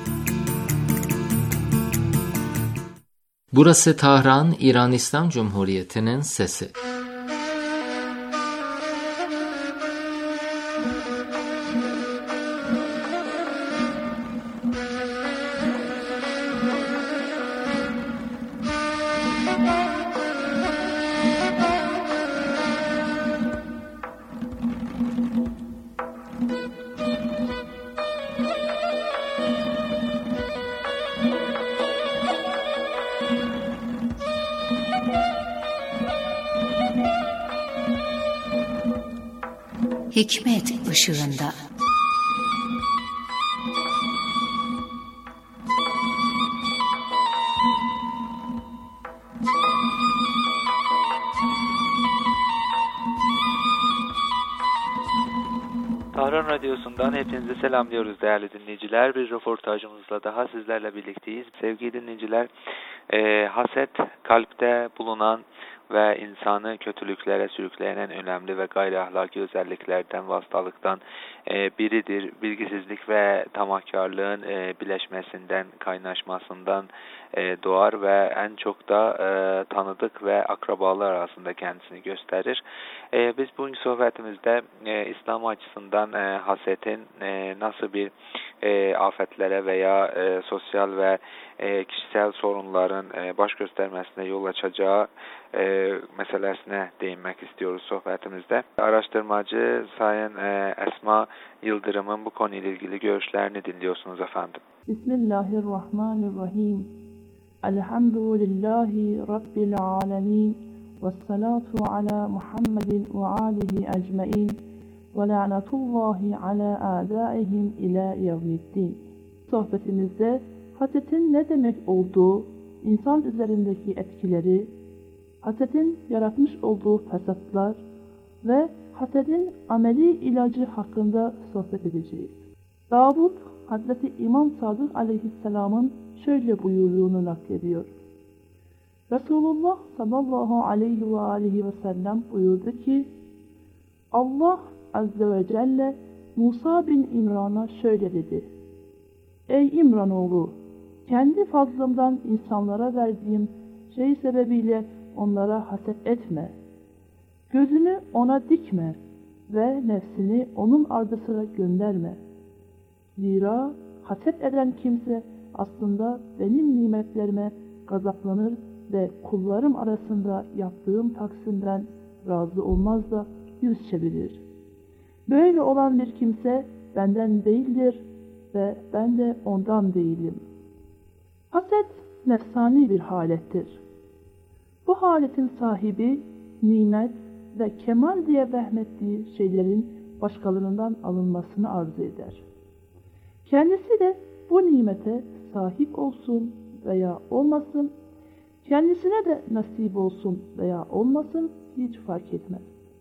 Burası Tahran, İran İslam Cumhuriyeti'nin sesi. hikmet ışığında. Tahran Radyosu'ndan hepinizi selamlıyoruz değerli dinleyiciler. Bir röportajımızla daha sizlerle birlikteyiz. Sevgili dinleyiciler, e, haset kalpte bulunan ve insanı kötülüklere sürükleyen en önemli ve gayri ahlaki özelliklerden ve hastalıktan e, biridir. Bilgisizlik ve tamahkarlığın e, birleşmesinden, kaynaşmasından e, doğar ve en çok da e, tanıdık ve akrabalar arasında kendisini gösterir. E, biz bugünkü sohbetimizde e, İslam açısından e, hasetin e, nasıl bir e, afetlere veya e, sosyal ve e, kişisel sorunların e, baş göstermesine yol açacağı e, meselesine değinmek istiyoruz sohbetimizde. Araştırmacı Sayın e, Esma Yıldırım'ın bu konuyla ilgili görüşlerini dinliyorsunuz efendim. Bismillahirrahmanirrahim. Elhamdülillahi Rabbil alemin. Vessalatu ala Muhammedin ve alihi ecmain. Ve la'natullahi ala a'daihim ila yevmiddin. Sohbetimizde hasetin ne demek olduğu, insan üzerindeki etkileri, hasedin yaratmış olduğu fesatlar ve hasedin ameli ilacı hakkında sohbet edeceğiz. Davud, Hazreti İmam Sadık Aleyhisselam'ın şöyle buyurduğunu naklediyor. Resulullah sallallahu aleyhi ve aleyhi ve sellem buyurdu ki, Allah Azze ve Celle Musa bin İmran'a şöyle dedi. Ey İmranoğlu! Kendi fazlımdan insanlara verdiğim şey sebebiyle onlara haset etme. Gözünü ona dikme ve nefsini onun ardısına gönderme. Zira haset eden kimse aslında benim nimetlerime gazaplanır ve kullarım arasında yaptığım taksimden razı olmaz da yüz çevirir. Böyle olan bir kimse benden değildir ve ben de ondan değilim. Haset nefsani bir halettir. Bu haletin sahibi nimet ve kemal diye vehmettiği şeylerin başkalarından alınmasını arzu eder. Kendisi de bu nimete sahip olsun veya olmasın, kendisine de nasip olsun veya olmasın hiç fark etmez.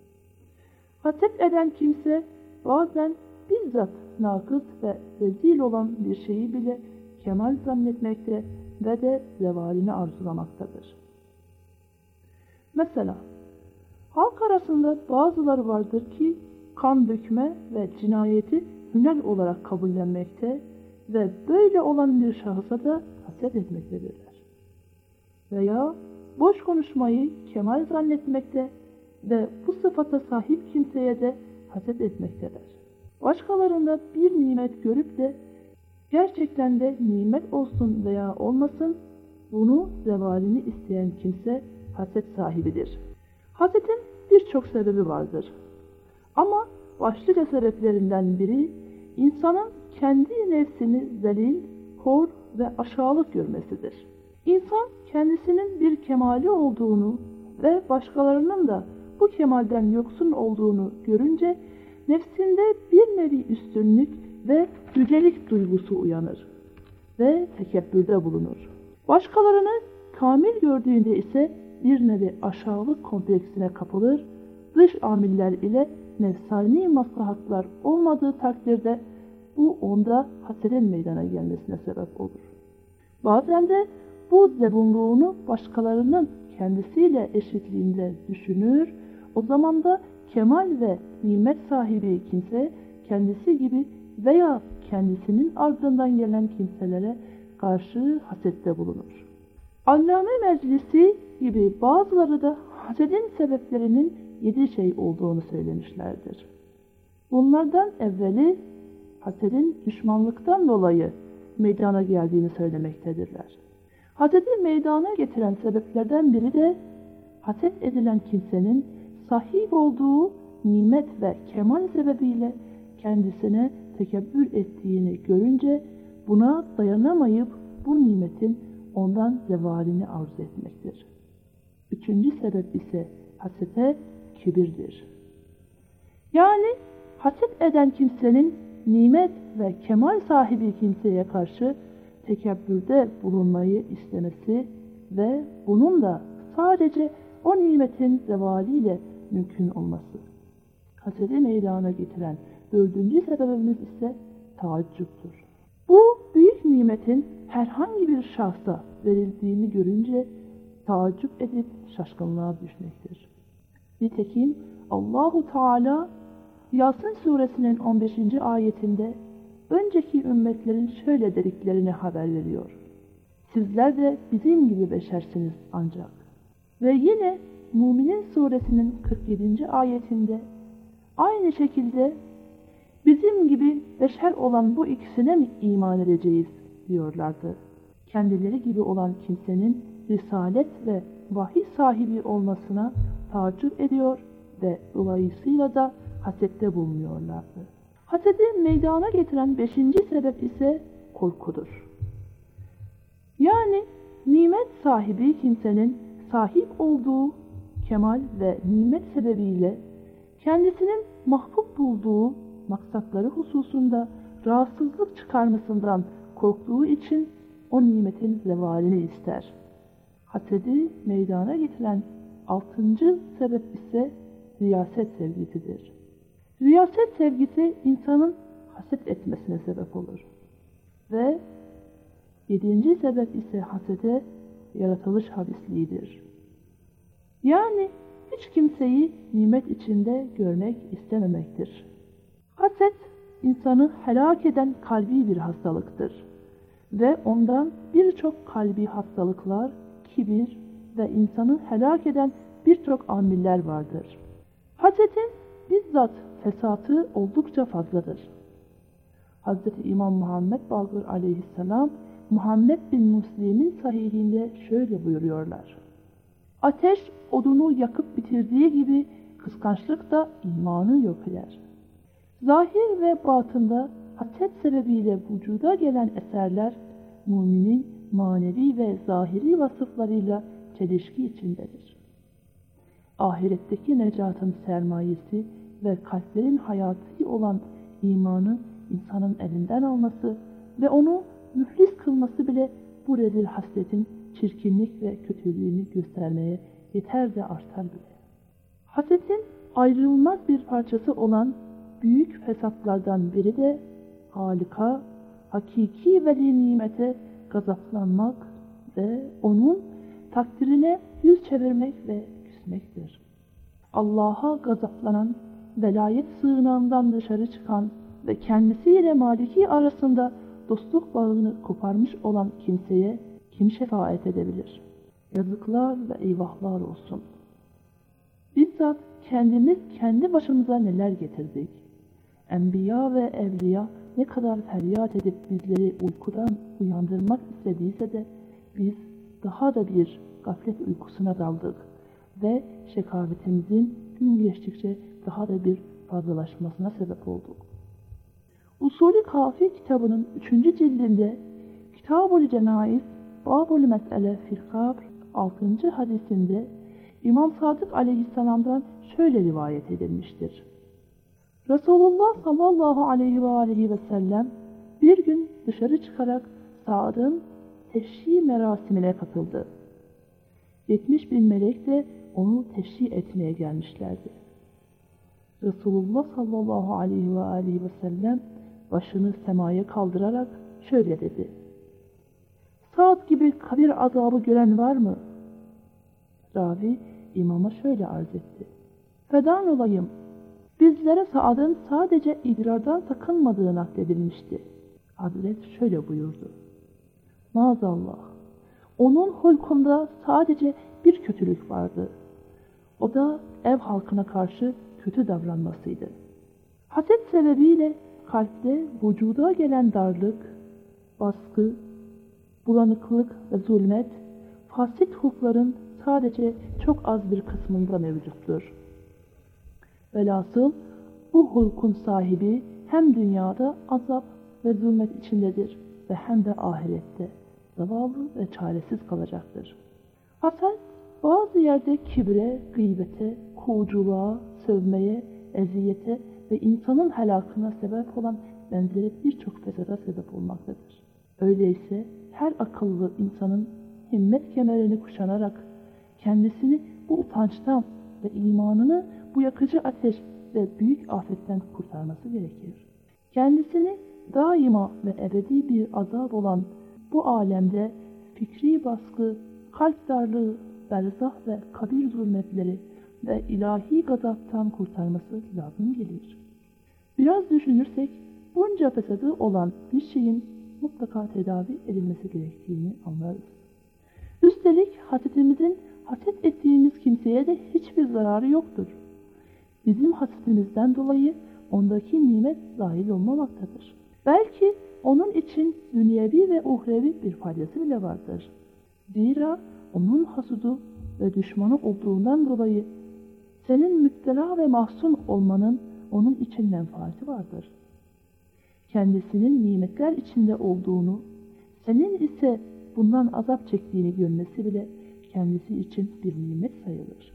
Haset eden kimse bazen bizzat nakıs ve rezil olan bir şeyi bile kemal zannetmekte ve de zevalini arzulamaktadır. Mesela, halk arasında bazıları vardır ki kan dökme ve cinayeti hüner olarak kabullenmekte ve böyle olan bir şahısa da haset etmektedirler. Veya boş konuşmayı kemal zannetmekte ve bu sıfata sahip kimseye de haset etmektedir. Başkalarında bir nimet görüp de gerçekten de nimet olsun veya olmasın, bunu zevalini isteyen kimse haset sahibidir. Hasetin birçok sebebi vardır. Ama başlıca sebeplerinden biri, insanın kendi nefsini zelil, hor ve aşağılık görmesidir. İnsan kendisinin bir kemali olduğunu ve başkalarının da bu kemalden yoksun olduğunu görünce, nefsinde bir nevi üstünlük ve yücelik duygusu uyanır ve tekebbürde bulunur. Başkalarını kamil gördüğünde ise bir nevi aşağılık kompleksine kapılır, dış amiller ile nefsani maslahatlar olmadığı takdirde bu onda hasetin meydana gelmesine sebep olur. Bazen de bu zebunluğunu başkalarının kendisiyle eşitliğinde düşünür, o zaman da kemal ve nimet sahibi kimse kendisi gibi veya kendisinin ardından gelen kimselere karşı hasette bulunur. Allame Meclisi gibi bazıları da hasedin sebeplerinin yedi şey olduğunu söylemişlerdir. Bunlardan evveli hasedin düşmanlıktan dolayı meydana geldiğini söylemektedirler. Hasedi meydana getiren sebeplerden biri de haset edilen kimsenin sahip olduğu nimet ve kemal sebebiyle kendisine tekebbür ettiğini görünce buna dayanamayıp bu nimetin ondan zevalini arzu etmektir. Üçüncü sebep ise hasete kibirdir. Yani Haset eden kimsenin nimet ve kemal sahibi kimseye karşı tekebbürde bulunmayı istemesi ve bunun da sadece o nimetin zevaliyle mümkün olması. Hasedi meydana getiren dördüncü sebebimiz ise taaccüptür. Bu büyük nimetin herhangi bir şahsa verildiğini görünce taaccüp edip şaşkınlığa düşmektir. Nitekim Allahu Teala Yasin suresinin on beşinci ayetinde önceki ümmetlerin şöyle dediklerini haber veriyor. Sizler de bizim gibi beşersiniz ancak. Ve yine Müminin suresinin kırk yedinci ayetinde aynı şekilde bizim gibi beşer olan bu ikisine mi iman edeceğiz diyorlardı. Kendileri gibi olan kimsenin risalet ve vahiy sahibi olmasına taaccüp ediyor ve dolayısıyla da hasette bulunuyorlardı. Hasedi meydana getiren beşinci sebep ise korkudur. Yani nimet sahibi kimsenin sahip olduğu kemal ve nimet sebebiyle kendisinin mahbub bulduğu maksatları hususunda rahatsızlık çıkarmasından korktuğu için o nimetin zevalini ister. Hasedi meydana getiren altıncı sebep ise riyaset sevgisidir. Riyaset sevgisi insanın haset etmesine sebep olur. Ve yedinci sebep ise hasede yaratılış habisliğidir. Yani hiç kimseyi nimet içinde görmek istememektir. Haset, insanı helak eden kalbi bir hastalıktır. Ve ondan birçok kalbi hastalıklar, kibir ve insanı helak eden birçok amiller vardır. Hasetin bizzat fesatı oldukça fazladır. Hazreti İmam Muhammed Baqir aleyhisselam, Muhammed bin Müslim'in sahihinde şöyle buyuruyorlar. Ateş odunu yakıp bitirdiği gibi kıskançlık da imanı yok eder. Zahir ve batında haset sebebiyle vücuda gelen eserler, müminin manevi ve zahiri vasıflarıyla çelişki içindedir. Ahiretteki necatın sermayesi ve kalplerin hayatı olan imanı insanın elinden alması ve onu müflis kılması bile bu rezil hasletin çirkinlik ve kötülüğünü göstermeye yeter de artar bile. Hasetin ayrılmaz bir parçası olan büyük fesatlardan biri de halika, hakiki veli nimete gazaplanmak ve onun takdirine yüz çevirmek ve küsmektir. Allah'a gazaplanan, velayet sığınağından dışarı çıkan ve kendisiyle maliki arasında dostluk bağını koparmış olan kimseye kim şefaat edebilir? Yazıklar ve eyvahlar olsun. Bizzat kendimiz kendi başımıza neler getirdik? Enbiya ve evliya ne kadar feryat edip bizleri uykudan uyandırmak istediyse de biz daha da bir gaflet uykusuna daldık ve şekavetimizin gün geçtikçe daha da bir fazlalaşmasına sebep olduk. Usulü Kafi kitabının üçüncü cildinde Kitab-ül Cenaiz Bab-ül Mes'ele fil Kabr altıncı hadisinde İmam Sadık aleyhisselamdan şöyle rivayet edilmiştir. Resulullah sallallahu aleyhi ve aleyhi ve sellem bir gün dışarı çıkarak Sa'd'ın teşhi merasimine katıldı. Yetmiş bin melek de onu teşhi etmeye gelmişlerdi. Resulullah sallallahu aleyhi ve aleyhi ve sellem başını semaya kaldırarak şöyle dedi. Sa'd gibi kabir azabı gören var mı? Ravi imama şöyle arz etti. Fedan olayım. Bizlere Sa'd'ın sadece idrardan sakınmadığı nakledilmişti. Hazret şöyle buyurdu. Maazallah. Onun hulkunda sadece bir kötülük vardı. O da ev halkına karşı kötü davranmasıydı. Haset sebebiyle kalpte vücuda gelen darlık, baskı, bulanıklık ve zulmet, fasit hulkların sadece çok az bir kısmında mevcuttur. Velhasıl bu hulkun sahibi hem dünyada azap ve zulmet içindedir ve hem de ahirette zavallı ve çaresiz kalacaktır. Haset bazı yerde kibre, gıybete, kuğuculuğa, sövmeye, eziyete ve ve insanın helakına sebep olan benzeri birçok fesada sebep olmaktadır. Öyleyse her akıllı insanın himmet kemerini kuşanarak kendisini bu utançtan ve imanını bu yakıcı ateş ve büyük afetten kurtarması gerekir. Kendisini daima ve ebedi bir azap olan bu alemde fikri baskı, kalp darlığı, berzah ve kabir zulmetleri ve ilahi gazaptan kurtarması lazım gelir. Biraz düşünürsek bunca fesadı olan bir şeyin mutlaka tedavi edilmesi gerektiğini anlarız. Üstelik hasetimizin haset ettiğimiz kimseye de hiçbir zararı yoktur. Bizim hasetimizden dolayı ondaki nimet zahil olmamaktadır. Belki onun için dünyevi ve uhrevi bir faydası bile vardır. Zira onun hasudu ve düşmanı olduğundan dolayı senin müptela ve mahzun olmanın onun için menfaati vardır. Kendisinin nimetler içinde olduğunu, senin ise bundan azap çektiğini görmesi bile kendisi için bir nimet sayılır.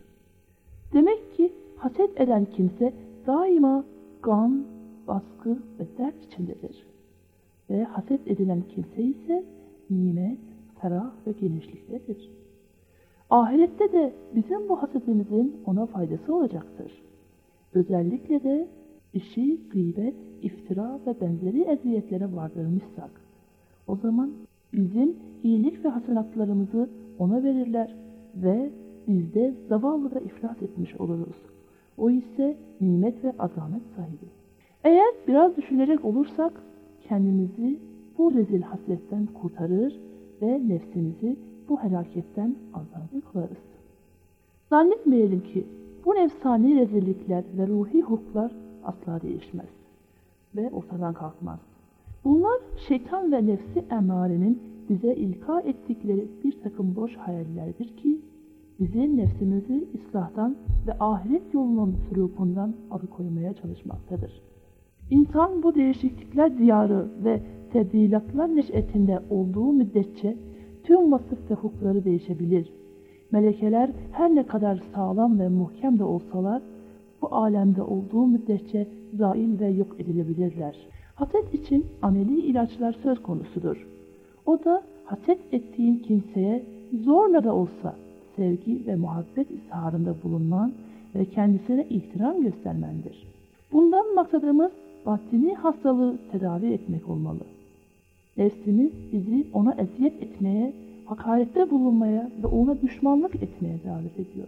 Demek ki haset eden kimse daima gam, baskı ve dert içindedir. Ve haset edilen kimse ise nimet, ferah ve genişliktedir. Ahirette de bizim bu hasetimizin ona faydası olacaktır. Özellikle de işi gıybet, iftira ve benzeri eziyetlere vardırmışsak, o zaman bizim iyilik ve hasenatlarımızı ona verirler ve biz de zavallı ve iflas etmiş oluruz. O ise nimet ve azamet sahibi. Eğer biraz düşünecek olursak kendimizi bu rezil hasretten kurtarır ve nefsimizi bu helaketten azade kılarız. Zannetmeyelim ki bu nefsani rezillikler ve ruhi hukuklar asla değişmez ve ortadan kalkmaz. Bunlar şeytan ve nefsi emarenin bize ilka ettikleri bir takım boş hayallerdir ki bizi nefsimizi ıslahtan ve ahiret yolunun sürûkundan alıkoymaya çalışmaktadır. İnsan bu değişiklikler diyarı ve tebdilatlar neşetinde olduğu müddetçe tüm vasıf ve hukukları değişebilir. Melekeler her ne kadar sağlam ve muhkem de olsalar bu alemde olduğu müddetçe zail ve yok edilebilirler. Haset için ameli ilaçlar söz konusudur. O da haset ettiğin kimseye zorla da olsa sevgi ve muhabbet izharında bulunman ve kendisine ihtiram göstermendir. Bundan maksadımız batini hastalığı tedavi etmek olmalı. Nefsimiz bizi ona eziyet etmeye, hakarette bulunmaya ve ona düşmanlık etmeye davet ediyor.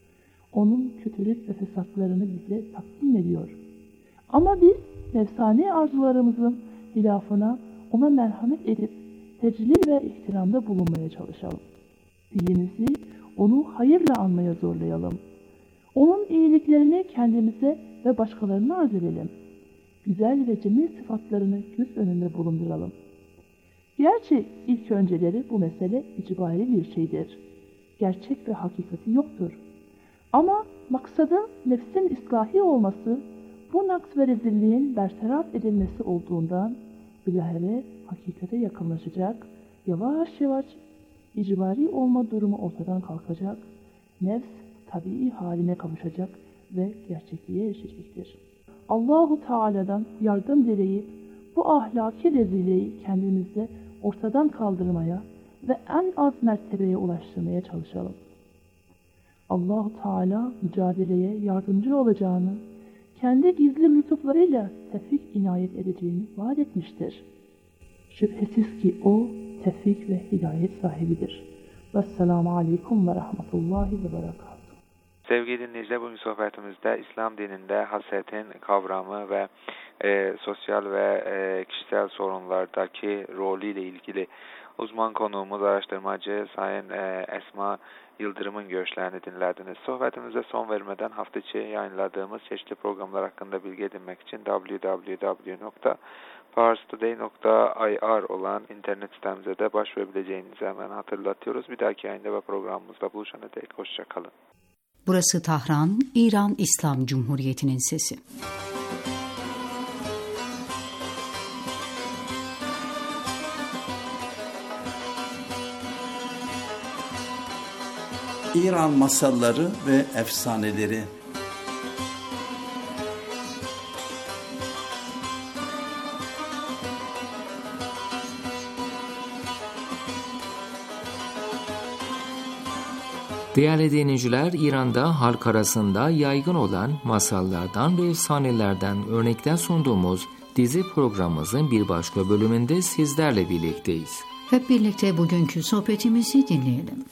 Onun kötülük ve fesatlarını bize takdim ediyor. Ama biz nefsani arzularımızın hilafına ona merhamet edip teclil ve ihtiramda bulunmaya çalışalım. Dilimizi onu hayırla anmaya zorlayalım. Onun iyiliklerini kendimize ve başkalarına arz edelim. Güzel ve cemil sıfatlarını göz önünde bulunduralım. Gerçi ilk önceleri bu mesele icbari bir şeydir. Gerçek ve hakikati yoktur. Ama maksadın nefsin ıslahi olması, bu naks ve rezilliğin bertaraf edilmesi olduğundan bilahare hakikate yakınlaşacak, yavaş yavaş icbari olma durumu ortadan kalkacak, nefs tabii haline kavuşacak ve gerçekliğe erişecektir. Allahu Teala'dan yardım dileyip bu ahlaki rezilliği kendimizde ortadan kaldırmaya ve en az mertebeye ulaştırmaya çalışalım. Allahu Teala mücadeleye yardımcı olacağını, kendi gizli lütuflarıyla tevfik inayet edeceğini vaat etmiştir. Şüphesiz ki o tevfik ve hidayet sahibidir. Vesselamu aleyküm ve rahmetullahi ve berekatuhu. Sevgili dinleyiciler, bugün sohbetimizde İslam dininde hasetin kavramı ve e, sosyal ve e, kişisel sorunlardaki rolüyle ilgili uzman konuğumuz araştırmacı Sayın e, Esma Yıldırım'ın görüşlerini dinlediniz. Sohbetimize son vermeden hafta içi yayınladığımız çeşitli programlar hakkında bilgi edinmek için double-u double-u double-u nokta parstoday nokta i r olan internet sitemize de başvurabileceğinizi hemen hatırlatıyoruz. Bir dahaki yayında ve programımızda buluşana dek hoşçakalın. Burası Tahran, İran İslam Cumhuriyeti'nin sesi. İran masalları ve efsaneleri. Değerli dinleyiciler, İran'da halk arasında yaygın olan masallardan ve efsanelerden örnekler sunduğumuz dizi programımızın bir başka bölümünde sizlerle birlikteyiz. Hep birlikte bugünkü sohbetimizi dinleyelim.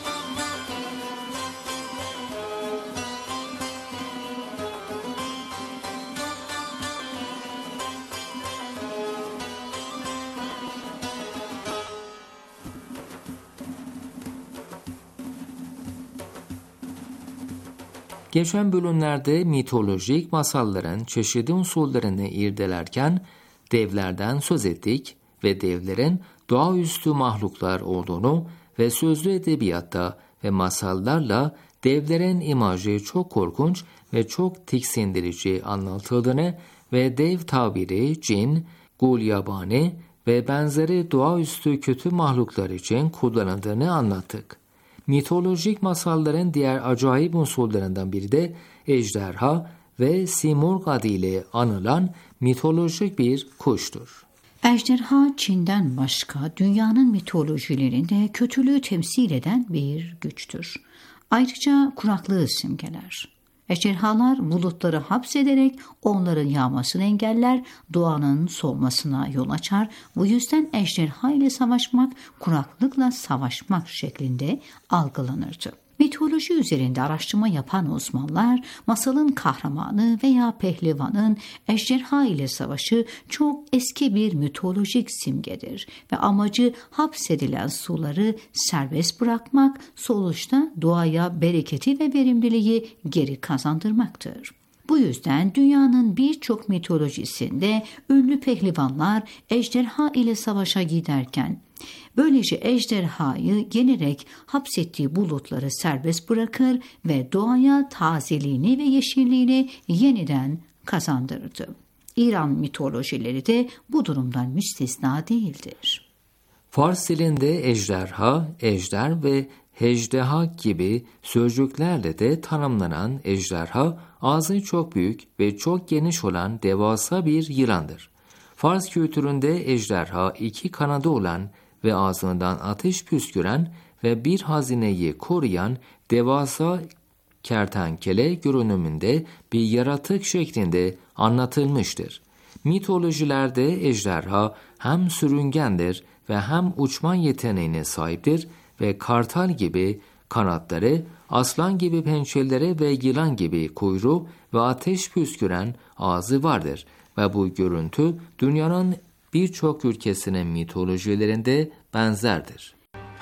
Geçen bölümlerde mitolojik masalların çeşitli unsurlarını irdelerken devlerden söz ettik ve devlerin doğaüstü mahluklar olduğunu ve sözlü edebiyatta ve masallarla devlerin imajı çok korkunç ve çok tiksindirici anlatıldığını ve dev tabiri cin, gulyabani ve benzeri doğaüstü kötü mahluklar için kullanıldığını anlattık. Mitolojik masalların diğer acayip unsurlarından biri de ejderha ve simurg adıyla anılan mitolojik bir kuştur. Ejderha Çin'den başka dünyanın mitolojilerinde kötülüğü temsil eden bir güçtür. Ayrıca kuraklığı simgeler. Ejderhalar bulutları hapsederek onların yağmasını engeller, doğanın soğumasına yol açar. Bu yüzden ejderha ile savaşmak, kuraklıkla savaşmak şeklinde algılanırdı. Mitoloji üzerinde araştırma yapan uzmanlar, masalın kahramanı veya pehlivanın ejderha ile savaşı çok eski bir mitolojik simgedir ve amacı hapsedilen suları serbest bırakmak, sonuçta doğaya bereketi ve verimliliği geri kazandırmaktır. Bu yüzden dünyanın birçok mitolojisinde ünlü pehlivanlar ejderha ile savaşa giderken, böylece ejderhayı yenerek hapsettiği bulutları serbest bırakır ve doğaya tazeliğini ve yeşilliğini yeniden kazandırırdı. İran mitolojileri de bu durumdan müstesna değildir. Fars dilinde ejderha, ejder ve hecdeha gibi sözcüklerle de tanımlanan ejderha, ağzı çok büyük ve çok geniş olan devasa bir yılandır. Fars kültüründe ejderha iki kanadı olan ve ağzından ateş püsküren ve bir hazineyi koruyan devasa kertenkele görünümünde bir yaratık şeklinde anlatılmıştır. Mitolojilerde ejderha hem sürüngendir ve hem uçma yeteneğine sahiptir ve kartal gibi kanatları, aslan gibi pençeleri ve yılan gibi kuyruğu ve ateş püsküren ağzı vardır ve bu görüntü dünyanın birçok ülkesinin mitolojilerinde benzerdir.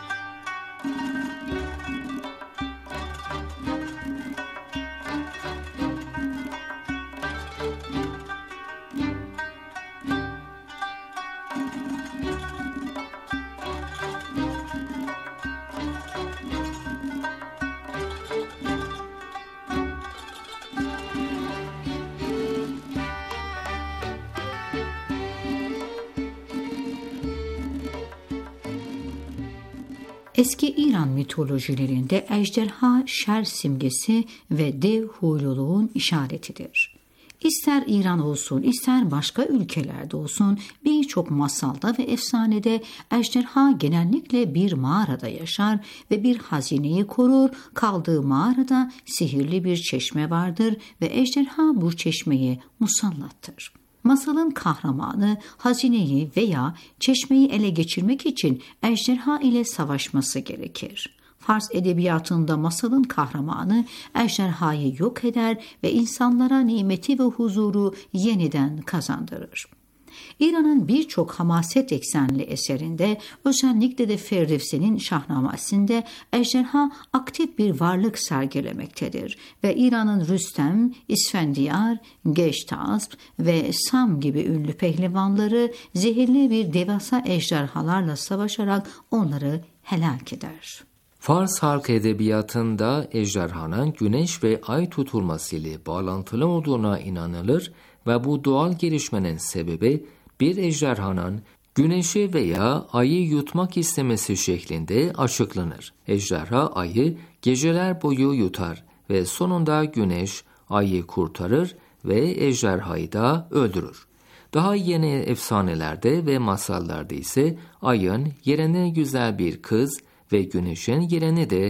Eski İran mitolojilerinde ejderha şer simgesi ve dev huyluluğun işaretidir. İster İran olsun, ister başka ülkelerde olsun birçok masalda ve efsanede ejderha genellikle bir mağarada yaşar ve bir hazineyi korur. Kaldığı mağarada sihirli bir çeşme vardır ve ejderha bu çeşmeye musallattır. Masalın kahramanı hazineyi veya çeşmeyi ele geçirmek için ejderha ile savaşması gerekir. Fars edebiyatında masalın kahramanı ejderhayı yok eder ve insanlara nimeti ve huzuru yeniden kazandırır. İran'ın birçok hamaset eksenli eserinde, özellikle de Ferdevsi'nin Şahnamesi'nde ejderha aktif bir varlık sergilemektedir ve İran'ın Rüstem, İsfendiyar, Geştasp ve Sam gibi ünlü pehlivanları zehirli bir devasa ejderhalarla savaşarak onları helak eder. Fars halk edebiyatında ejderhanın güneş ve ay tutulmasıyla bağlantılı olduğuna inanılır ve bu doğal gelişmenin sebebi bir ejderhanın güneşi veya ayı yutmak istemesi şeklinde açıklanır. Ejderha ayı geceler boyu yutar ve sonunda güneş ayı kurtarır ve ejderhayı da öldürür. Daha yeni efsanelerde ve masallarda ise ayın yerine güzel bir kız ve güneşin yerine de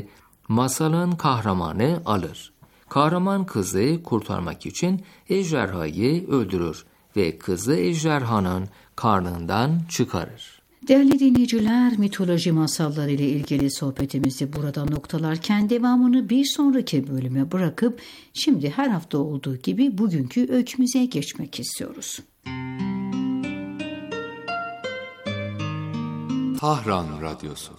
masalın kahramanı alır. Kahraman kızı kurtarmak için ejderhayı öldürür ve kızı ejderhanın karnından çıkarır. Değerli dinleyiciler, mitoloji masalları ile ilgili sohbetimizi burada noktalarken devamını bir sonraki bölüme bırakıp şimdi her hafta olduğu gibi bugünkü öykümüze geçmek istiyoruz. Tahran Radyosu.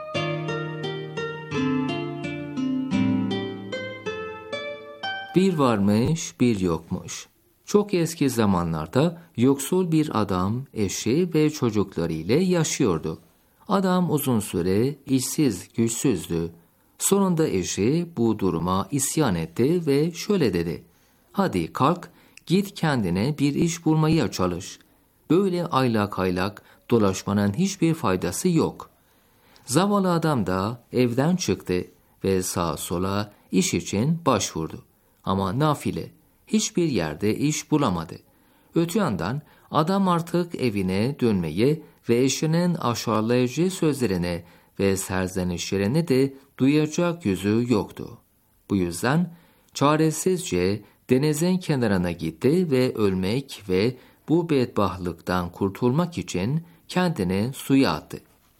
Bir varmış, bir yokmuş. Çok eski zamanlarda yoksul bir adam eşi ve çocuklarıyla yaşıyordu. Adam uzun süre işsiz, güçsüzdü. Sonunda eşi bu duruma isyan etti ve şöyle dedi: "Hadi kalk, git kendine bir iş bulmaya çalış. Böyle aylak aylak dolaşmanın hiçbir faydası yok." Zavallı adam da evden çıktı ve sağa sola iş için başvurdu. Ama nafile, hiçbir yerde iş bulamadı. Öte yandan adam artık evine dönmeyi ve eşinin aşağılayıcı sözlerine ve serzenişlerini de duyacak yüzü yoktu. Bu yüzden çaresizce denizin kenarına gitti ve ölmek ve bu bedbahtlıktan kurtulmak için kendini suya attı.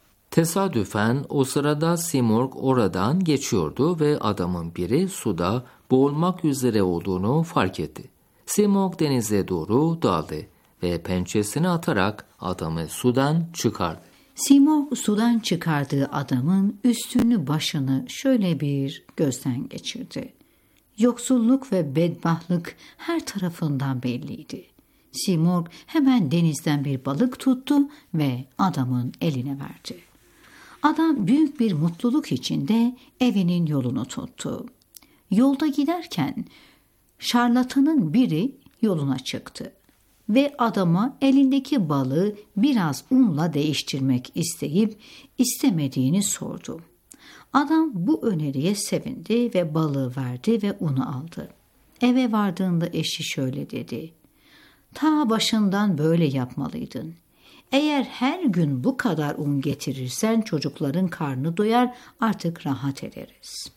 Tesadüfen o sırada Simurg oradan geçiyordu ve adamın biri suda boğulmak üzere olduğunu fark etti. Simurg denize doğru daldı ve pençesini atarak adamı sudan çıkardı. Simurg sudan çıkardığı adamın üstünü başını şöyle bir gözden geçirdi. Yoksulluk ve bedbahtlık her tarafından belliydi. Simurg hemen denizden bir balık tuttu ve adamın eline verdi. Adam büyük bir mutluluk içinde evinin yolunu tuttu. Yolda giderken şarlatanın biri yoluna çıktı ve adama elindeki balığı biraz unla değiştirmek isteyip istemediğini sordu. Adam bu öneriye sevindi ve balığı verdi ve unu aldı. Eve vardığında eşi şöyle dedi: "Ta başından böyle yapmalıydın. Eğer her gün bu kadar un getirirsen çocukların karnı doyar, artık rahat ederiz."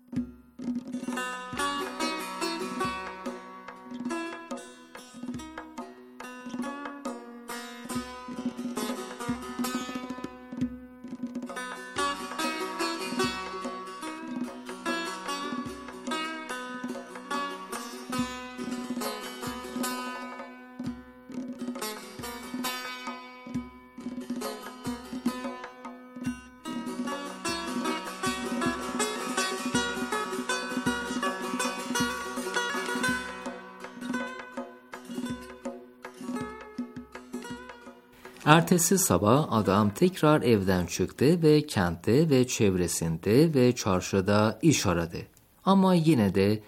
Ertesi sabah adam tekrar evden çıktı ve kentte ve çevresinde ve çarşıda iş aradı. Ama yine de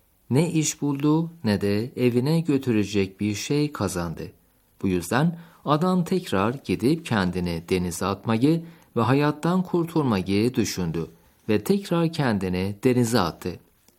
ne iş buldu ne de evine götürecek bir şey kazandı. Bu yüzden adam tekrar gidip kendini denize atmayı ve hayattan kurtulmayı düşündü ve tekrar kendini denize attı.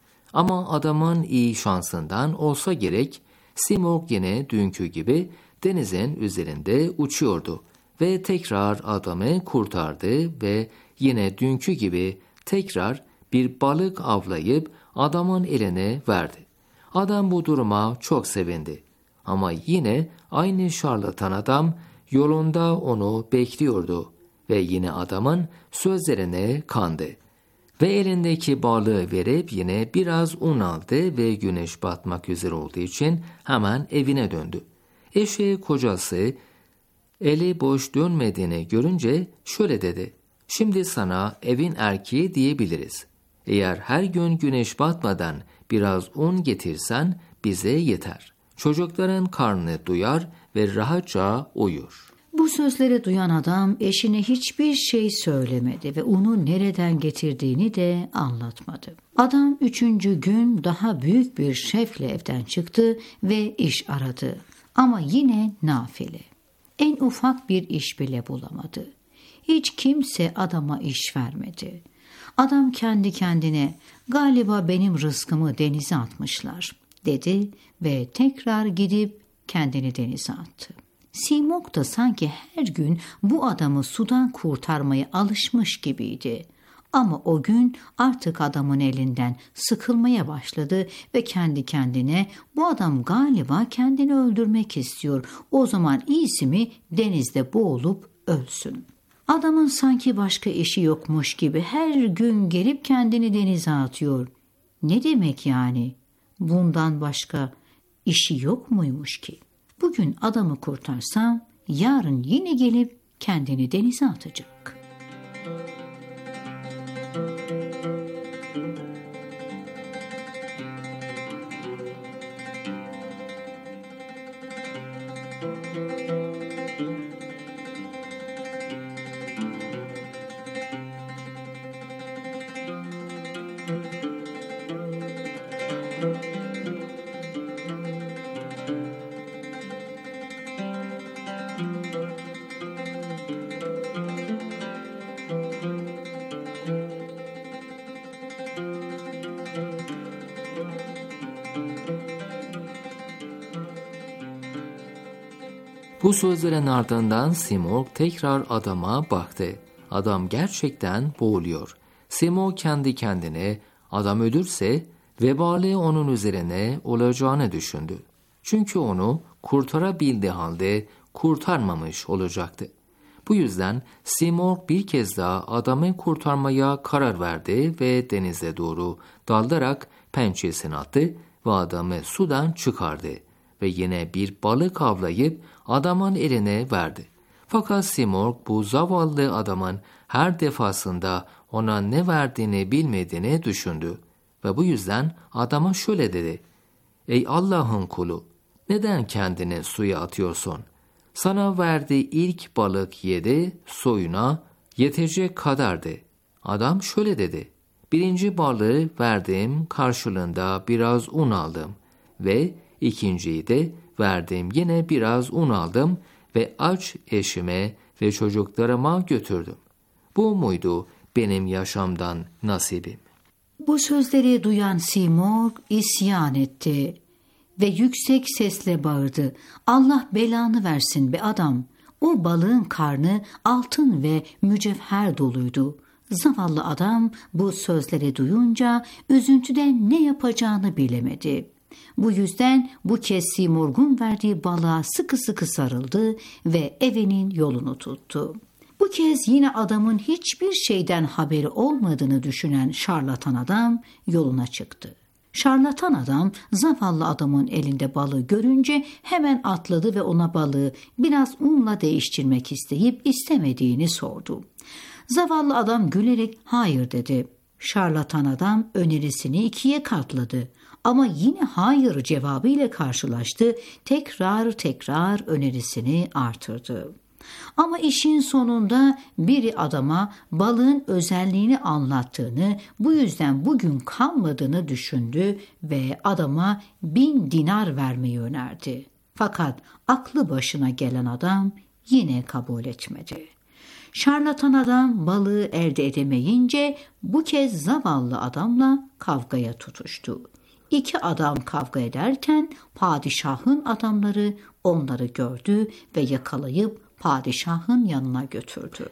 Ama adamın iyi şansından olsa gerek, Simurg yine dünkü gibi denizin üzerinde uçuyordu ve tekrar adamı kurtardı ve yine dünkü gibi tekrar bir balık avlayıp adamın eline verdi. Adam bu duruma çok sevindi. Ama yine aynı şarlatan adam yolunda onu bekliyordu ve yine adamın sözlerine kandı. Ve elindeki balığı verip yine biraz un aldı ve güneş batmak üzere olduğu için hemen evine döndü. Eşi kocası eli boş dönmediğini görünce şöyle dedi: "Şimdi sana evin erkeği diyebiliriz. Eğer her gün güneş batmadan biraz un getirsen bize yeter. Çocukların karnını doyar ve rahatça uyur." Bu sözleri duyan adam eşine hiçbir şey söylemedi ve unu nereden getirdiğini de anlatmadı. Adam üçüncü gün daha büyük bir şevkle evden çıktı ve iş aradı. Ama yine nafile. En ufak bir iş bile bulamadı. Hiç kimse adama iş vermedi. Adam kendi kendine "Galiba benim rızkımı denize atmışlar," dedi ve tekrar gidip kendini denize attı. Simurg da sanki her gün bu adamı sudan kurtarmaya alışmış gibiydi. Ama o gün artık adamın elinden sıkılmaya başladı ve kendi kendine bu adam galiba kendini öldürmek istiyor. O zaman iyisi mi denizde boğulup ölsün. Adamın sanki başka işi yokmuş gibi her gün gelip kendini denize atıyor. Ne demek yani? Bundan başka işi yok muymuş ki? Bugün adamı kurtarsam yarın yine gelip kendini denize atacak. Bu sözlerin ardından Simurg tekrar adama baktı. Adam gerçekten boğuluyor. Simurg kendi kendine adam ölürse vebali onun üzerine olacağını düşündü. Çünkü onu kurtarabildiği halde kurtarmamış olacaktı. Bu yüzden Simurg bir kez daha adamı kurtarmaya karar verdi ve denize doğru dalarak pençesini attı ve adamı sudan çıkardı. Ve yine bir balık avlayıp adamın eline verdi. Fakat Simurg bu zavallı adamın her defasında ona ne verdiğini bilmediğini düşündü. Ve bu yüzden adama şöyle dedi: "Ey Allah'ın kulu, neden kendini suya atıyorsun? Sana verdiği ilk balık yedi, soyuna yetecek kadardı." Adam şöyle dedi: "Birinci balığı verdiğim karşılığında biraz un aldım ve ikinciyi de verdim, yine biraz un aldım ve aç eşime ve çocuklarıma götürdüm. Bu muydu benim yaşamdan nasibim?" Bu sözleri duyan Simurg isyan etti ve yüksek sesle bağırdı: "Allah belanı versin be adam! O balığın karnı altın ve mücevher doluydu." Zavallı adam bu sözleri duyunca üzüntüden ne yapacağını bilemedi. Bu yüzden bu kez Simurg'un verdiği balığa sıkı sıkı sarıldı ve evinin yolunu tuttu. Bu kez yine adamın hiçbir şeyden haberi olmadığını düşünen şarlatan adam yoluna çıktı. Şarlatan adam zavallı adamın elinde balığı görünce hemen atladı ve ona balığı biraz unla değiştirmek isteyip istemediğini sordu. Zavallı adam gülerek hayır dedi. Şarlatan adam önerisini ikiye katladı. Ama yine hayır cevabı ile karşılaştı. Tekrar tekrar önerisini artırdı. Ama işin sonunda biri adama balığın özelliğini anlattığını, bu yüzden bugün kalmadığını düşündü ve adama bin dinar vermeyi önerdi. Fakat aklı başına gelen adam yine kabul etmedi. Şarlatan adam balığı elde edemeyince bu kez zavallı adamla kavgaya tutuştu. İki adam kavga ederken padişahın adamları onları gördü ve yakalayıp padişahın yanına götürdü.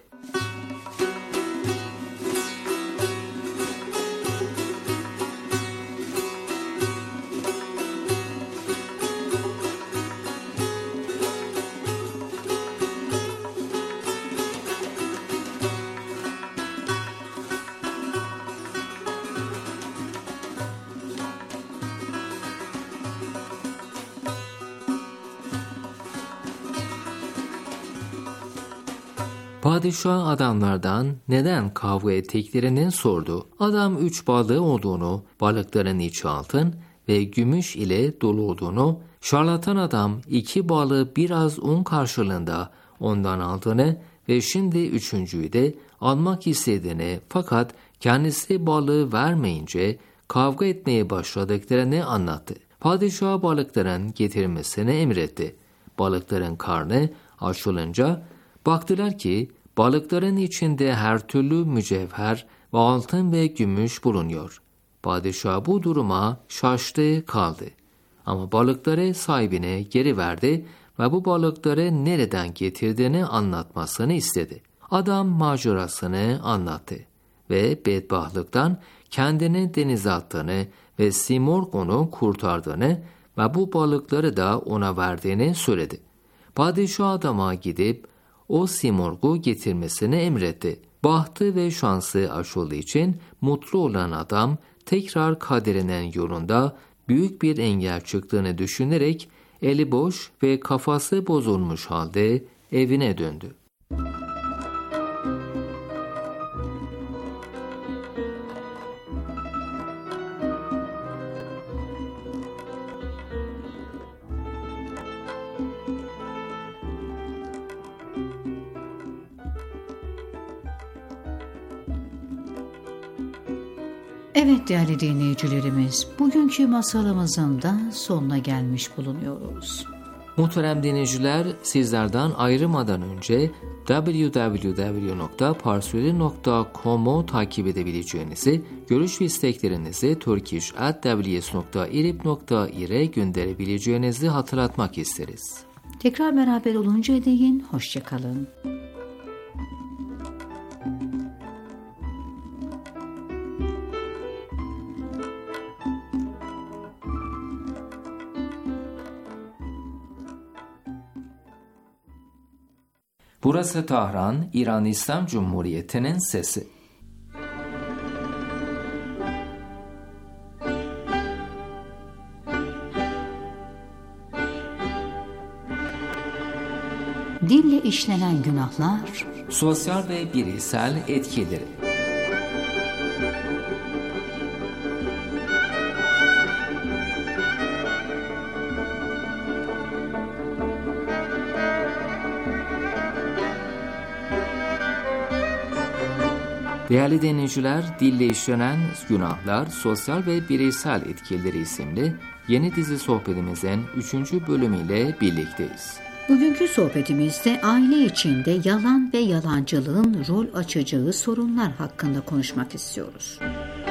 Padişah adamlardan neden kavga ettiklerini sordu. Adam üç balığı olduğunu, balıkların içi altın ve gümüş ile dolu olduğunu, şarlatan adam iki balığı biraz un karşılığında ondan aldığını ve şimdi üçüncüyü de almak istediğini, fakat kendisi balığı vermeyince kavga etmeye başladıklarını anlattı. Padişah balıkların getirilmesini emretti. Balıkların karnı açılınca baktılar ki balıkların içinde her türlü mücevher ve altın ve gümüş bulunuyor. Padişah bu duruma şaştı kaldı. Ama balıkları sahibine geri verdi ve bu balıkları nereden getirdiğini anlatmasını istedi. Adam macerasını anlattı ve bedbahtlıktan kendini denize attığını ve Simorg onu kurtardığını ve bu balıkları da ona verdiğini söyledi. Padişah adama gidip o Simorg'u getirmesini emretti. Bahtı ve şansı aşıldığı için mutlu olan adam tekrar kaderinin yolunda büyük bir engel çıktığını düşünerek eli boş ve kafası bozulmuş halde evine döndü. Evet değerli dinleyicilerimiz, bugünkü masalımızın da sonuna gelmiş bulunuyoruz. Muhterem dinleyiciler, sizlerden ayrılmadan önce double-u double-u double-u nokta parsuli nokta com'u takip edebileceğinizi, görüş ve isteklerinizi turkish at w s nokta irib nokta ir'e gönderebileceğinizi hatırlatmak isteriz. Tekrar beraber olunca değin, hoşça kalın. Burası Tahran, İran İslam Cumhuriyeti'nin sesi. Dille işlenen günahlar, sosyal ve bireysel etkileri. Değerli dinleyiciler, dille işlenen günahlar, sosyal ve bireysel etkileri isimli yeni dizi sohbetimizin üçüncü bölümüyle birlikteyiz. Bugünkü sohbetimizde aile içinde yalan ve yalancılığın rol açacağı sorunlar hakkında konuşmak istiyoruz.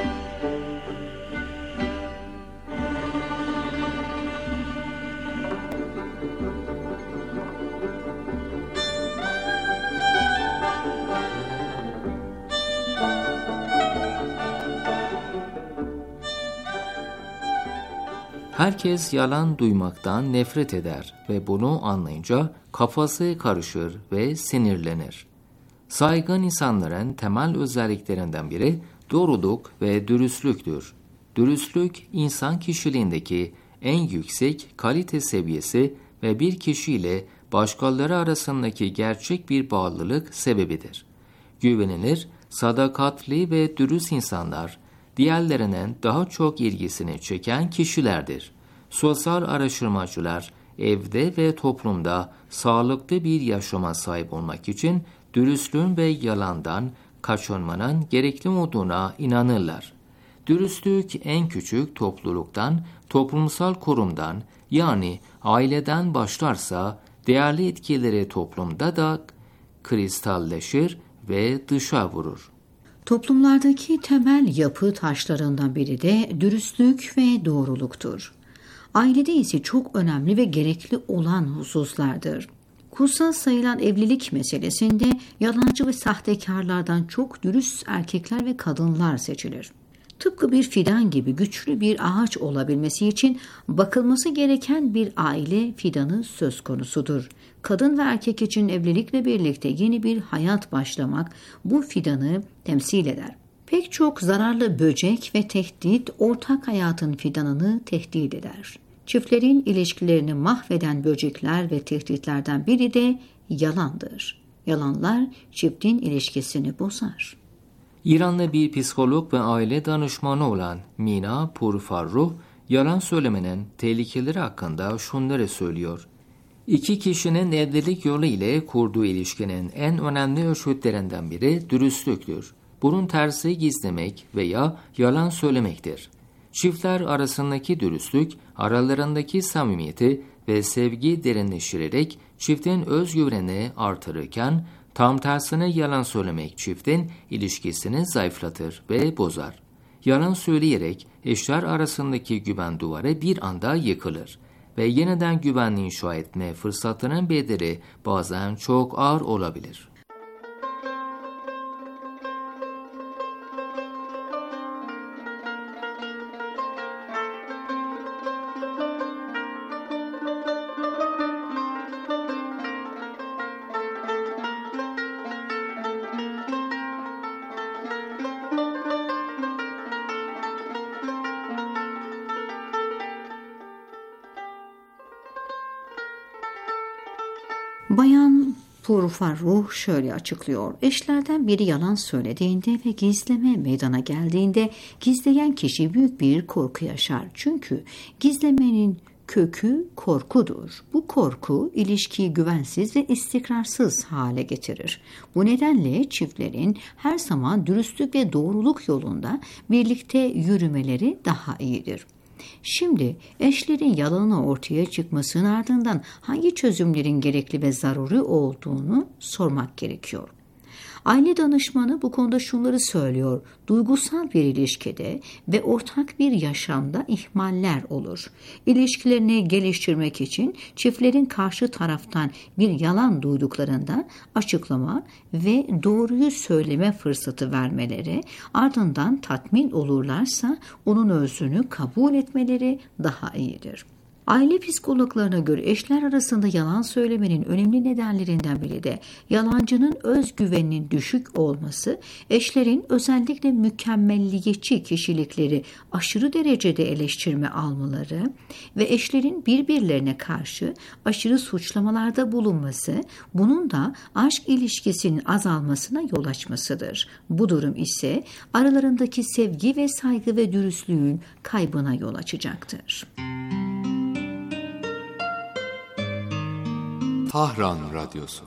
Herkes yalan duymaktan nefret eder ve bunu anlayınca kafası karışır ve sinirlenir. Saygın insanların temel özelliklerinden biri doğruluk ve dürüstlüktür. Dürüstlük, insan kişiliğindeki en yüksek kalite seviyesi ve bir kişiyle başkaları arasındaki gerçek bir bağlılık sebebidir. Güvenilir, sadakatli ve dürüst insanlar, diğerlerinin daha çok ilgisini çeken kişilerdir. Sosyal araştırmacılar, evde ve toplumda sağlıklı bir yaşama sahip olmak için dürüstlüğün ve yalandan kaçınmanın gerekli olduğuna inanırlar. Dürüstlük en küçük topluluktan, toplumsal kurumdan yani aileden başlarsa değerli etkileri toplumda da kristalleşir ve dışa vurur. Toplumlardaki temel yapı taşlarından biri de dürüstlük ve doğruluktur. Ailede ise çok önemli ve gerekli olan hususlardır. Kutsal sayılan evlilik meselesinde yalancı ve sahtekarlardan çok dürüst erkekler ve kadınlar seçilir. Tıpkı bir fidan gibi güçlü bir ağaç olabilmesi için bakılması gereken bir aile fidanı söz konusudur. Kadın ve erkek için evlilikle birlikte yeni bir hayat başlamak bu fidanı temsil eder. Pek çok zararlı böcek ve tehdit ortak hayatın fidanını tehdit eder. Çiftlerin ilişkilerini mahveden böcekler ve tehditlerden biri de yalandır. Yalanlar çiftin ilişkisini bozar. İranlı bir psikolog ve aile danışmanı olan Mina Purfarruh, yalan söylemenin tehlikeleri hakkında şunları söylüyor. İki kişinin evlilik yolu ile kurduğu ilişkinin en önemli ölçütlerinden biri dürüstlüktür. Bunun tersi gizlemek veya yalan söylemektir. Çiftler arasındaki dürüstlük, aralarındaki samimiyeti ve sevgi derinleştirerek çiftin özgüvenini artırırken, tam tersine yalan söylemek çiftin ilişkisini zayıflatır ve bozar. Yalan söyleyerek eşler arasındaki güven duvarı bir anda yıkılır ve yeniden güvenli inşa etme fırsatının bedeli bazen çok ağır olabilir. Bayan Purfarruh şöyle açıklıyor. Eşlerden biri yalan söylediğinde ve gizleme meydana geldiğinde gizleyen kişi büyük bir korku yaşar. Çünkü gizlemenin kökü korkudur. Bu korku ilişkiyi güvensiz ve istikrarsız hale getirir. Bu nedenle çiftlerin her zaman dürüstlük ve doğruluk yolunda birlikte yürümeleri daha iyidir. Şimdi eşlerin yalanı ortaya çıkmasının ardından hangi çözümlerin gerekli ve zaruri olduğunu sormak gerekiyor. Aile danışmanı bu konuda şunları söylüyor. Duygusal bir ilişkide ve ortak bir yaşamda ihmaller olur. İlişkilerini geliştirmek için çiftlerin karşı taraftan bir yalan duyduklarında açıklama ve doğruyu söyleme fırsatı vermeleri, ardından tatmin olurlarsa onun özrünü kabul etmeleri daha iyidir. Aile psikologlarına göre eşler arasında yalan söylemenin önemli nedenlerinden biri de yalancının özgüveninin düşük olması, eşlerin özellikle mükemmelliyetçi kişilikleri aşırı derecede eleştirme almaları ve eşlerin birbirlerine karşı aşırı suçlamalarda bulunması, bunun da aşk ilişkisinin azalmasına yol açmasıdır. Bu durum ise aralarındaki sevgi ve saygı ve dürüstlüğün kaybına yol açacaktır. Tahran Radyosu.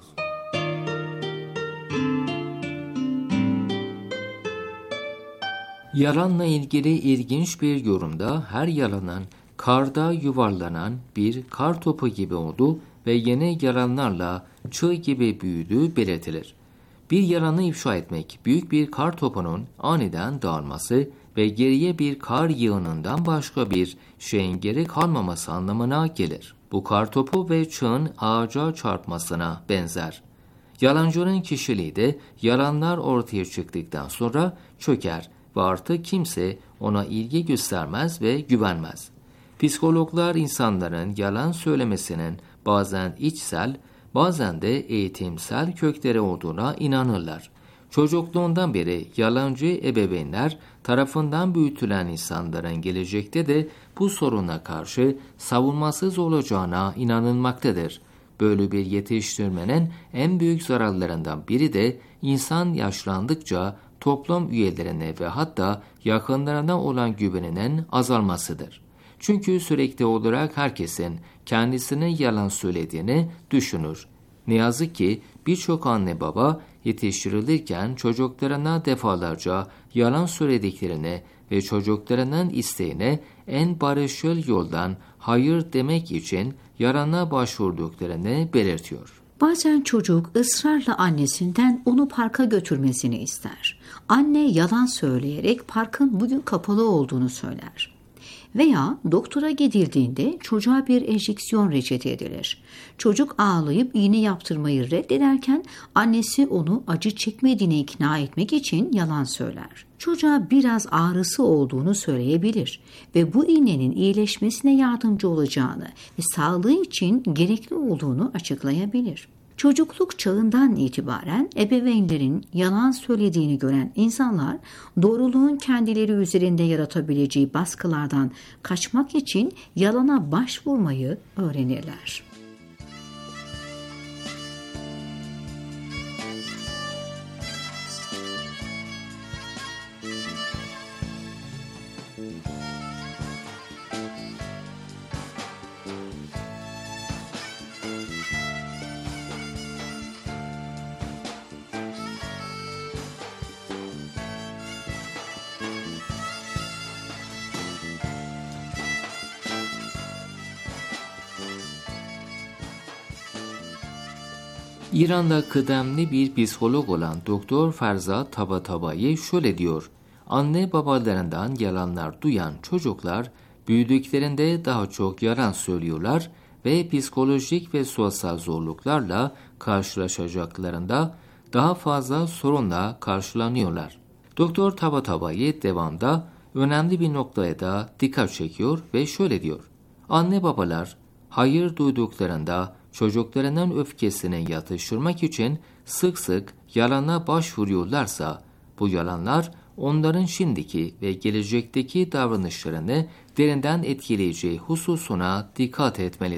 Yalanla ilgili ilginç bir yorumda her yalanın karda yuvarlanan bir kar topu gibi olduğu ve yeni yalanlarla çığ gibi büyüdüğü belirtilir. Bir yalanı ifşa etmek, büyük bir kar topunun aniden dağılması ve geriye bir kar yığınından başka bir şeyin geri kalmaması anlamına gelir. Bu kartopu ve çığın ağaca çarpmasına benzer. Yalancının kişiliği de yalanlar ortaya çıktıktan sonra çöker ve artık kimse ona ilgi göstermez ve güvenmez. Psikologlar insanların yalan söylemesinin bazen içsel, bazen de eğitimsel kökleri olduğuna inanırlar. Çocukluğundan beri yalancı ebeveynler tarafından büyütülen insanların gelecekte de bu soruna karşı savunmasız olacağına inanılmaktadır. Böyle bir yetiştirmenin en büyük zararlarından biri de insan yaşlandıkça toplum üyelerine ve hatta yakınlarına olan güveninin azalmasıdır. Çünkü sürekli olarak herkesin kendisine yalan söylediğini düşünür. Ne yazık ki birçok anne baba yetiştirilirken çocuklarına defalarca yalan söylediklerini ve çocuklarının isteğine en barışçıl yoldan hayır demek için yalana başvurduklarını belirtiyor. Bazen çocuk ısrarla annesinden onu parka götürmesini ister. Anne yalan söyleyerek parkın bugün kapalı olduğunu söyler. Veya doktora gidildiğinde çocuğa bir enjeksiyon reçete edilir. Çocuk ağlayıp iğne yaptırmayı reddederken annesi onu acı çekmediğine ikna etmek için yalan söyler. Çocuğa biraz ağrısı olduğunu söyleyebilir ve bu iğnenin iyileşmesine yardımcı olacağını ve sağlığı için gerekli olduğunu açıklayabilir. Çocukluk çağından itibaren ebeveynlerin yalan söylediğini gören insanlar doğruluğun kendileri üzerinde yaratabileceği baskılardan kaçmak için yalana başvurmayı öğrenirler. İran'da kıdemli bir psikolog olan Doktor Ferza Tabatabai şöyle diyor: anne babalarından yalanlar duyan çocuklar büyüdüklerinde daha çok yalan söylüyorlar ve psikolojik ve sosyal zorluklarla karşılaşacaklarında daha fazla sorunla karşılanıyorlar. Doktor Tabatabai devamda önemli bir noktaya da dikkat çekiyor ve şöyle diyor: anne babalar hayır duyduklarında çocuklarının öfkesini yatıştırmak için sık sık yalana başvuruyorlarsa, bu yalanlar onların şimdiki ve gelecekteki davranışlarını derinden etkileyeceği hususuna dikkat etmeliler.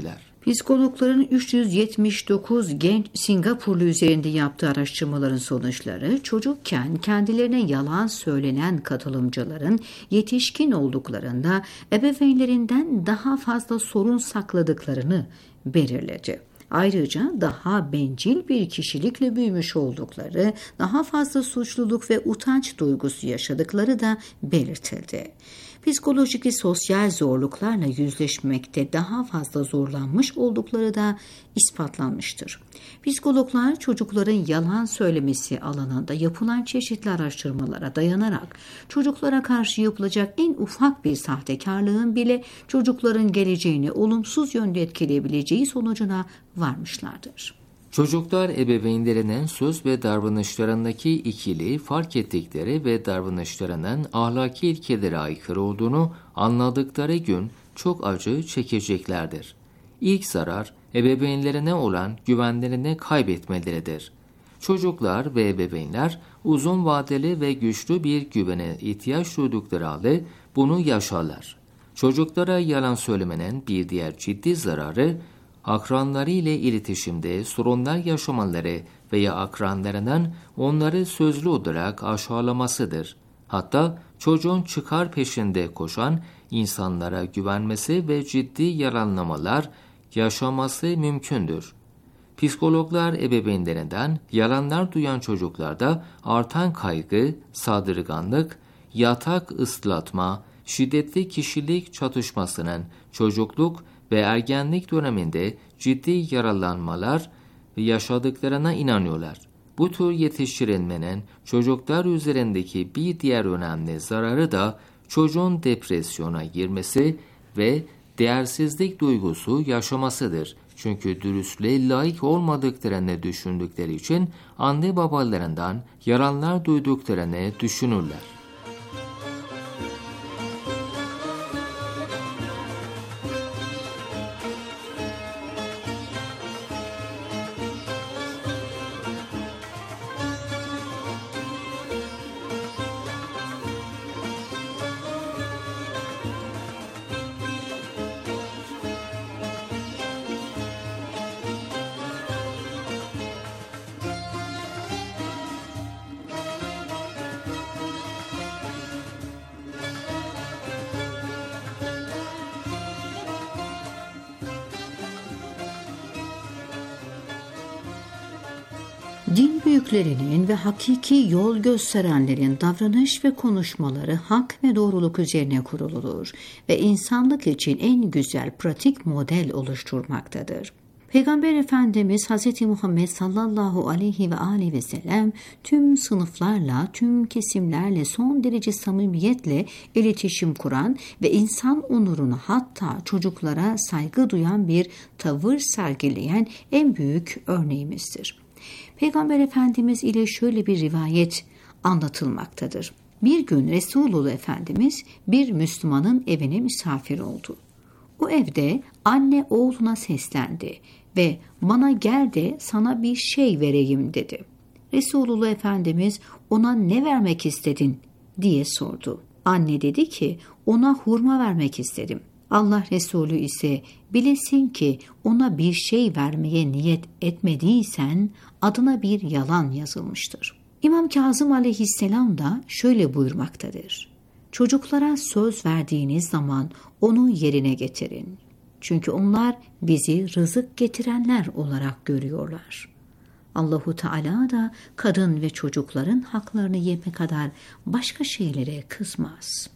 Psikologların üç yüz yetmiş dokuz genç Singapurlu üzerinde yaptığı araştırmaların sonuçları, çocukken kendilerine yalan söylenen katılımcıların yetişkin olduklarında ebeveynlerinden daha fazla sorun sakladıklarını belirledi. Ayrıca daha bencil bir kişilikle büyümüş oldukları, daha fazla suçluluk ve utanç duygusu yaşadıkları da belirtildi. Psikolojik ve sosyal zorluklarla yüzleşmekte daha fazla zorlanmış oldukları da ispatlanmıştır. Psikologlar çocukların yalan söylemesi alanında yapılan çeşitli araştırmalara dayanarak çocuklara karşı yapılacak en ufak bir sahtekarlığın bile çocukların geleceğini olumsuz yönde etkileyebileceği sonucuna varmışlardır. Çocuklar ebeveynlerinin söz ve davranışlarındaki ikili fark ettikleri ve davranışlarının ahlaki ilkelere aykırı olduğunu anladıkları gün çok acı çekeceklerdir. İlk zarar ebeveynlerine olan güvenlerini kaybetmeleridir. Çocuklar ve ebeveynler uzun vadeli ve güçlü bir güvene ihtiyaç duydukları halde bunu yaşarlar. Çocuklara yalan söylemenin bir diğer ciddi zararı, akranları ile iletişimde sorunlar yaşamaları veya akranlarının onları sözlü olarak aşağılamasıdır. Hatta çocuğun çıkar peşinde koşan insanlara güvenmesi ve ciddi yalanlamalar yaşaması mümkündür. Psikologlar ebeveynlerinden yalanlar duyan çocuklarda artan kaygı, saldırganlık, yatak ıslatma, şiddetli kişilik çatışmasının çocukluk ve ergenlik döneminde ciddi yaralanmalar yaşadıklarına inanıyorlar. Bu tür yetiştirilmenin çocuklar üzerindeki bir diğer önemli zararı da çocuğun depresyona girmesi ve değersizlik duygusu yaşamasıdır. Çünkü dürüstlüğe layık olmadıklarını düşündükleri için anne babalarından yalanlar duyduklarını düşünürler. Din büyüklerinin ve hakiki yol gösterenlerin davranış ve konuşmaları hak ve doğruluk üzerine kuruludur ve insanlık için en güzel pratik model oluşturmaktadır. Peygamber Efendimiz Hz. Muhammed sallallahu aleyhi ve aleyhi ve sellem tüm sınıflarla, tüm kesimlerle son derece samimiyetle iletişim kuran ve insan onurunu, hatta çocuklara saygı duyan bir tavır sergileyen en büyük örneğimizdir. Peygamber Efendimiz ile şöyle bir rivayet anlatılmaktadır. Bir gün Resulullah Efendimiz bir Müslümanın evine misafir oldu. O evde anne oğluna seslendi ve "Bana gel de sana bir şey vereyim" dedi. Resulullah Efendimiz "Ona ne vermek istedin?" diye sordu. Anne dedi ki "Ona hurma vermek istedim." Allah Resulü ise "Bilesin ki ona bir şey vermeye niyet etmediysen adına bir yalan yazılmıştır." İmam Kazım aleyhisselam da şöyle buyurmaktadır: "Çocuklara söz verdiğiniz zaman onu yerine getirin. Çünkü onlar bizi rızık getirenler olarak görüyorlar." Allahu Teala da kadın ve çocukların haklarını yeme kadar başka şeylere kızmaz.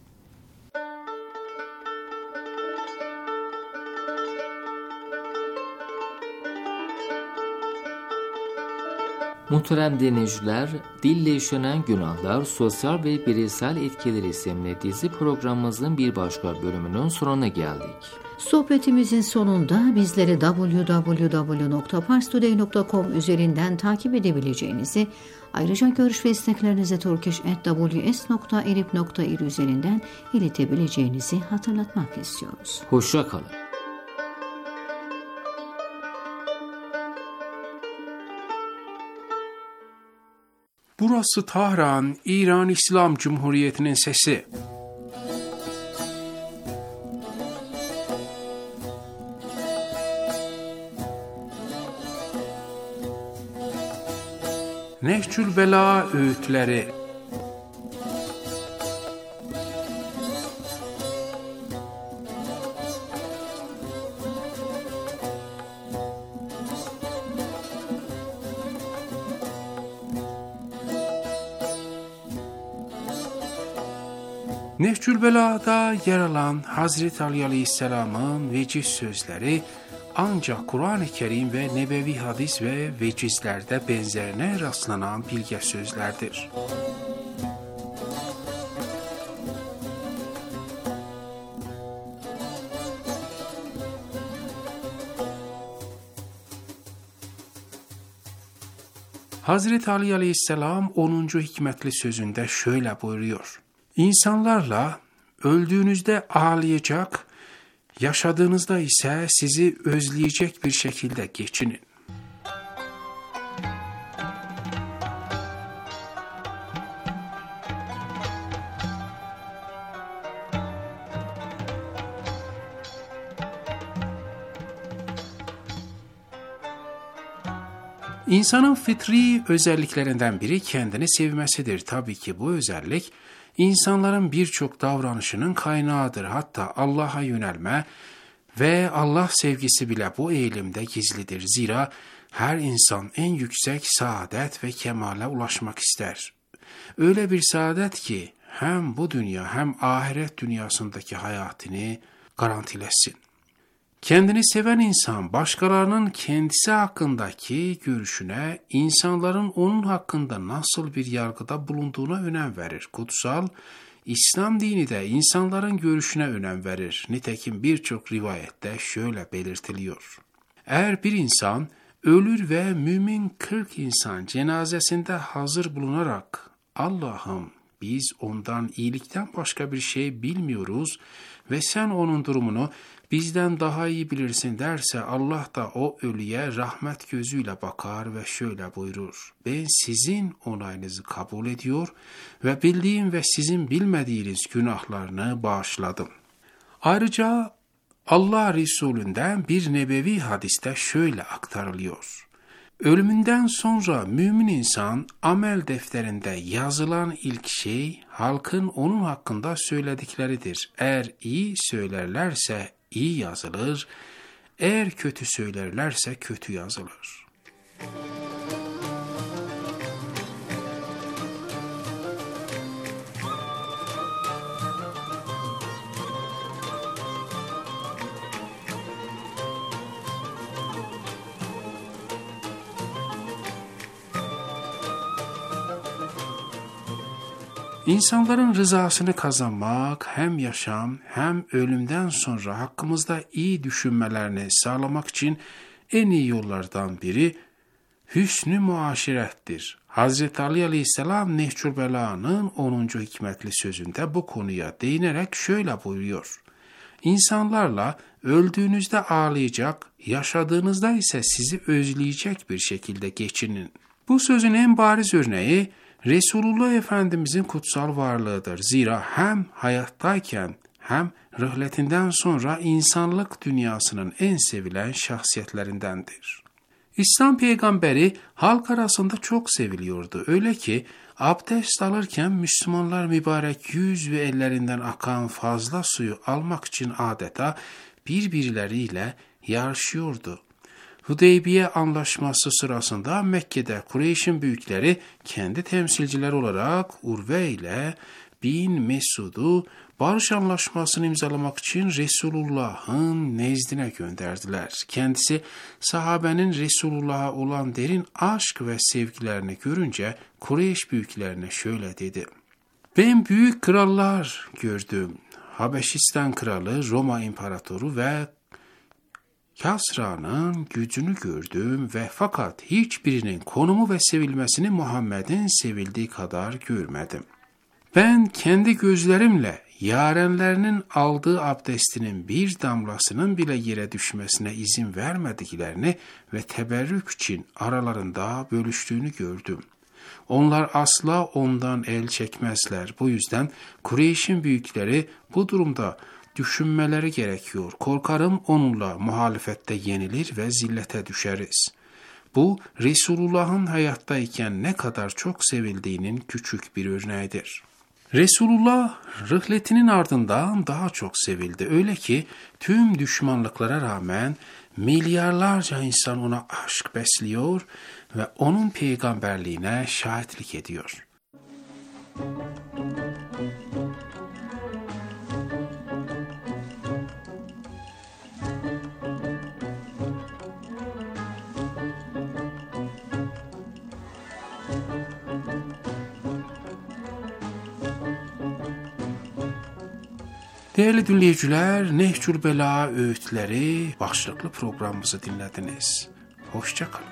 Muhterem dinleyiciler, Dille İşlenen Günahlar, Sosyal ve Bireysel Etkiler isimli dizi programımızın bir başka bölümünün sonuna geldik. Sohbetimizin sonunda bizleri double-u double-u double-u nokta pars today nokta com üzerinden takip edebileceğinizi, ayrıca görüş ve isteklerinizi turkish at w s nokta erip nokta ir üzerinden iletebileceğinizi hatırlatmak istiyoruz. Hoşça kalın. Burası Tahran, İran İslam Cumhuriyeti'nin sesi. Nehcül Bela öğütleri. Nehcül Bela'da yer alan Hazreti Ali Aleyhisselam'ın veciz sözleri ancak Kur'an-ı Kerim ve nebevi hadis ve vecizlerde benzerine rastlanan bilge sözlerdir. Hazreti Ali Aleyhisselam onuncu hikmetli sözünde şöyle buyuruyor: İnsanlarla öldüğünüzde ağlayacak, yaşadığınızda ise sizi özleyecek bir şekilde geçinin. İnsanın fıtri özelliklerinden biri kendini sevmesidir. Tabii ki bu özellik İnsanların birçok davranışının kaynağıdır. Hatta Allah'a yönelme ve Allah sevgisi bile bu eğilimde gizlidir. Zira her insan en yüksek saadet ve kemale ulaşmak ister. Öyle bir saadet ki hem bu dünya hem ahiret dünyasındaki hayatını garantilesin. Kendini seven insan başkalarının kendisi hakkındaki görüşüne, insanların onun hakkında nasıl bir yargıda bulunduğuna önem verir. Kutsal İslam dini de insanların görüşüne önem verir. Nitekim birçok rivayette şöyle belirtiliyor: Eğer bir insan ölür ve mümin kırk insan cenazesinde hazır bulunarak Allah'ım biz ondan iyilikten başka bir şey bilmiyoruz ve sen onun durumunu bizden daha iyi bilirsin derse, Allah da o ölüye rahmet gözüyle bakar ve şöyle buyurur: Ben sizin onayınızı kabul ediyor ve bildiğim ve sizin bilmediğiniz günahlarını bağışladım. Ayrıca Allah Resulü'nden bir nebevi hadiste şöyle aktarılıyor: Ölümünden sonra mümin insan amel defterinde yazılan ilk şey halkın onun hakkında söyledikleridir. Eğer iyi söylerlerse iyi yazılır, eğer kötü söylerlerse kötü yazılır. İnsanların rızasını kazanmak hem yaşam hem ölümden sonra hakkımızda iyi düşünmelerini sağlamak için en iyi yollardan biri hüsnü muaşirettir. Hazreti Ali Aleyhisselam Nehcül Bela'nın onuncu hikmetli sözünde bu konuya değinerek şöyle buyuruyor: İnsanlarla öldüğünüzde ağlayacak, yaşadığınızda ise sizi özleyecek bir şekilde geçinin. Bu sözün en bariz örneği Resulullah Efendimizin kutsal varlığıdır. Zira hem hayattayken hem rıhletinden sonra insanlık dünyasının en sevilen şahsiyetlerindendir. İslam peygamberi halk arasında çok seviliyordu. Öyle ki abdest alırken Müslümanlar mübarek yüz ve ellerinden akan fazla suyu almak için adeta birbirleriyle yarışıyordu. Hudeybiye Anlaşması sırasında Mekke'de Kureyş'in büyükleri kendi temsilciler olarak Urve ile bin Mesud'u barış anlaşmasını imzalamak için Resulullah'ın nezdine gönderdiler. Kendisi sahabenin Resulullah'a olan derin aşk ve sevgilerini görünce Kureyş büyüklerine şöyle dedi: Ben büyük krallar gördüm. Habeşistan kralı, Roma imparatoru ve Kasra'nın gücünü gördüm ve fakat hiçbirinin konumu ve sevilmesini Muhammed'in sevildiği kadar görmedim. Ben kendi gözlerimle yarenlerinin aldığı abdestinin bir damlasının bile yere düşmesine izin vermediklerini ve teberrük için aralarında bölüştüğünü gördüm. Onlar asla ondan el çekmezler. Bu yüzden Kureyş'in büyükleri bu durumda düşünmeleri gerekiyor. Korkarım onunla muhalefette yenilir ve zillete düşeriz. Bu, Resulullah'ın hayattayken ne kadar çok sevildiğinin küçük bir örneğidir. Resulullah rihletinin ardından daha çok sevildi. Öyle ki tüm düşmanlıklara rağmen milyarlarca insan ona aşk besliyor ve onun peygamberliğine şahitlik ediyor. Değerli dinleyiciler, Nehcül Bela Öğütleri başlıklı programımızı dinlediniz. Hoşça kalın.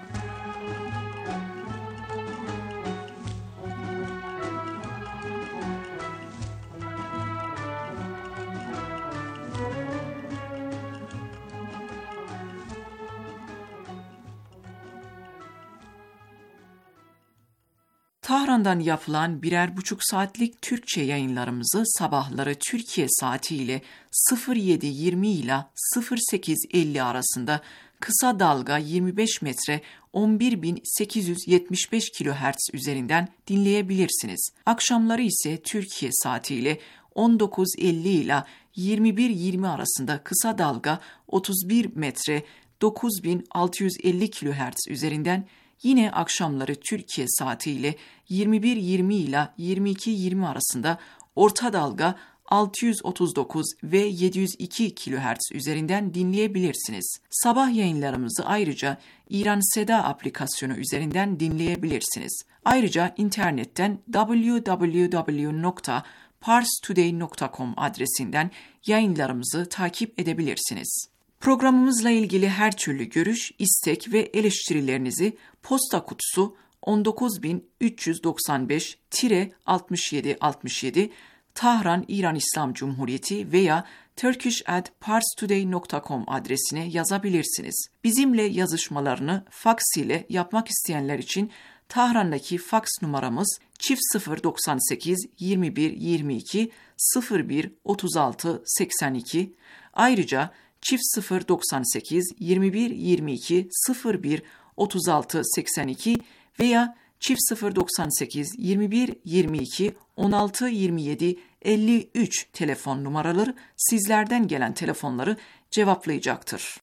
Tahran'dan yapılan birer buçuk saatlik Türkçe yayınlarımızı sabahları Türkiye saatiyle sıfır yedi yirmi ile sıfır sekiz elli arasında kısa dalga yirmi beş metre on bir bin sekiz yüz yetmiş beş kilohertz üzerinden dinleyebilirsiniz. Akşamları ise Türkiye saatiyle on dokuz elli ile yirmi bir yirmi arasında kısa dalga otuz bir metre dokuz bin altı yüz elli kilohertz üzerinden, yine akşamları Türkiye saatiyle yirmi bir yirmi ile yirmi iki yirmi arasında orta dalga altı yüz otuz dokuz ve yedi yüz iki kilohertz üzerinden dinleyebilirsiniz. Sabah yayınlarımızı ayrıca İran Seda aplikasyonu üzerinden dinleyebilirsiniz. Ayrıca internetten double-u double-u double-u nokta pars today nokta com adresinden yayınlarımızı takip edebilirsiniz. Programımızla ilgili her türlü görüş, istek ve eleştirilerinizi posta kutusu on dokuz bin üç yüz doksan beş altmış yedi altmış yedi Tahran İran İslam Cumhuriyeti veya turkish at pars today nokta com adresine yazabilirsiniz. Bizimle yazışmalarını faks ile yapmak isteyenler için Tahran'daki faks numaramız çift sıfır doksan sekiz yirmi bir yirmi iki sıfır bir otuz altı seksen iki. Ayrıca çift sıfır doksan sekiz yirmi bir yirmi iki sıfır bir otuz altı seksen iki veya çift sıfır doksan sekiz yirmi bir yirmi iki on altı yirmi yedi elli üç telefon numaraları sizlerden gelen telefonları cevaplayacaktır.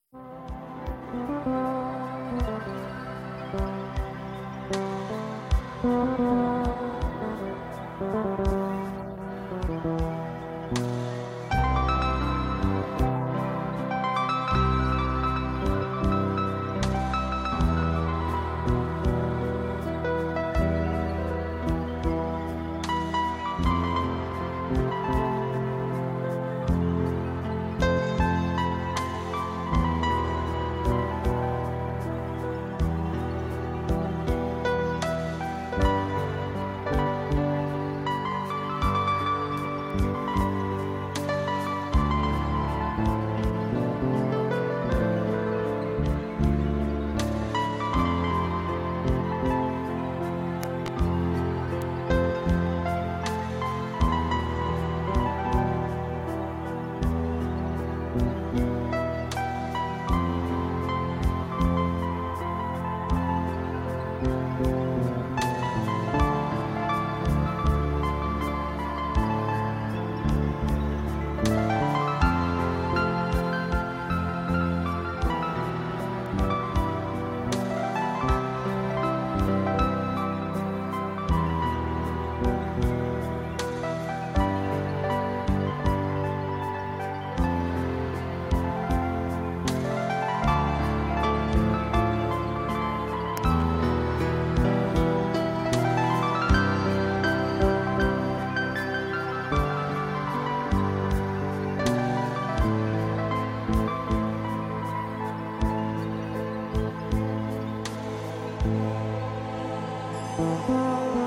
Müzik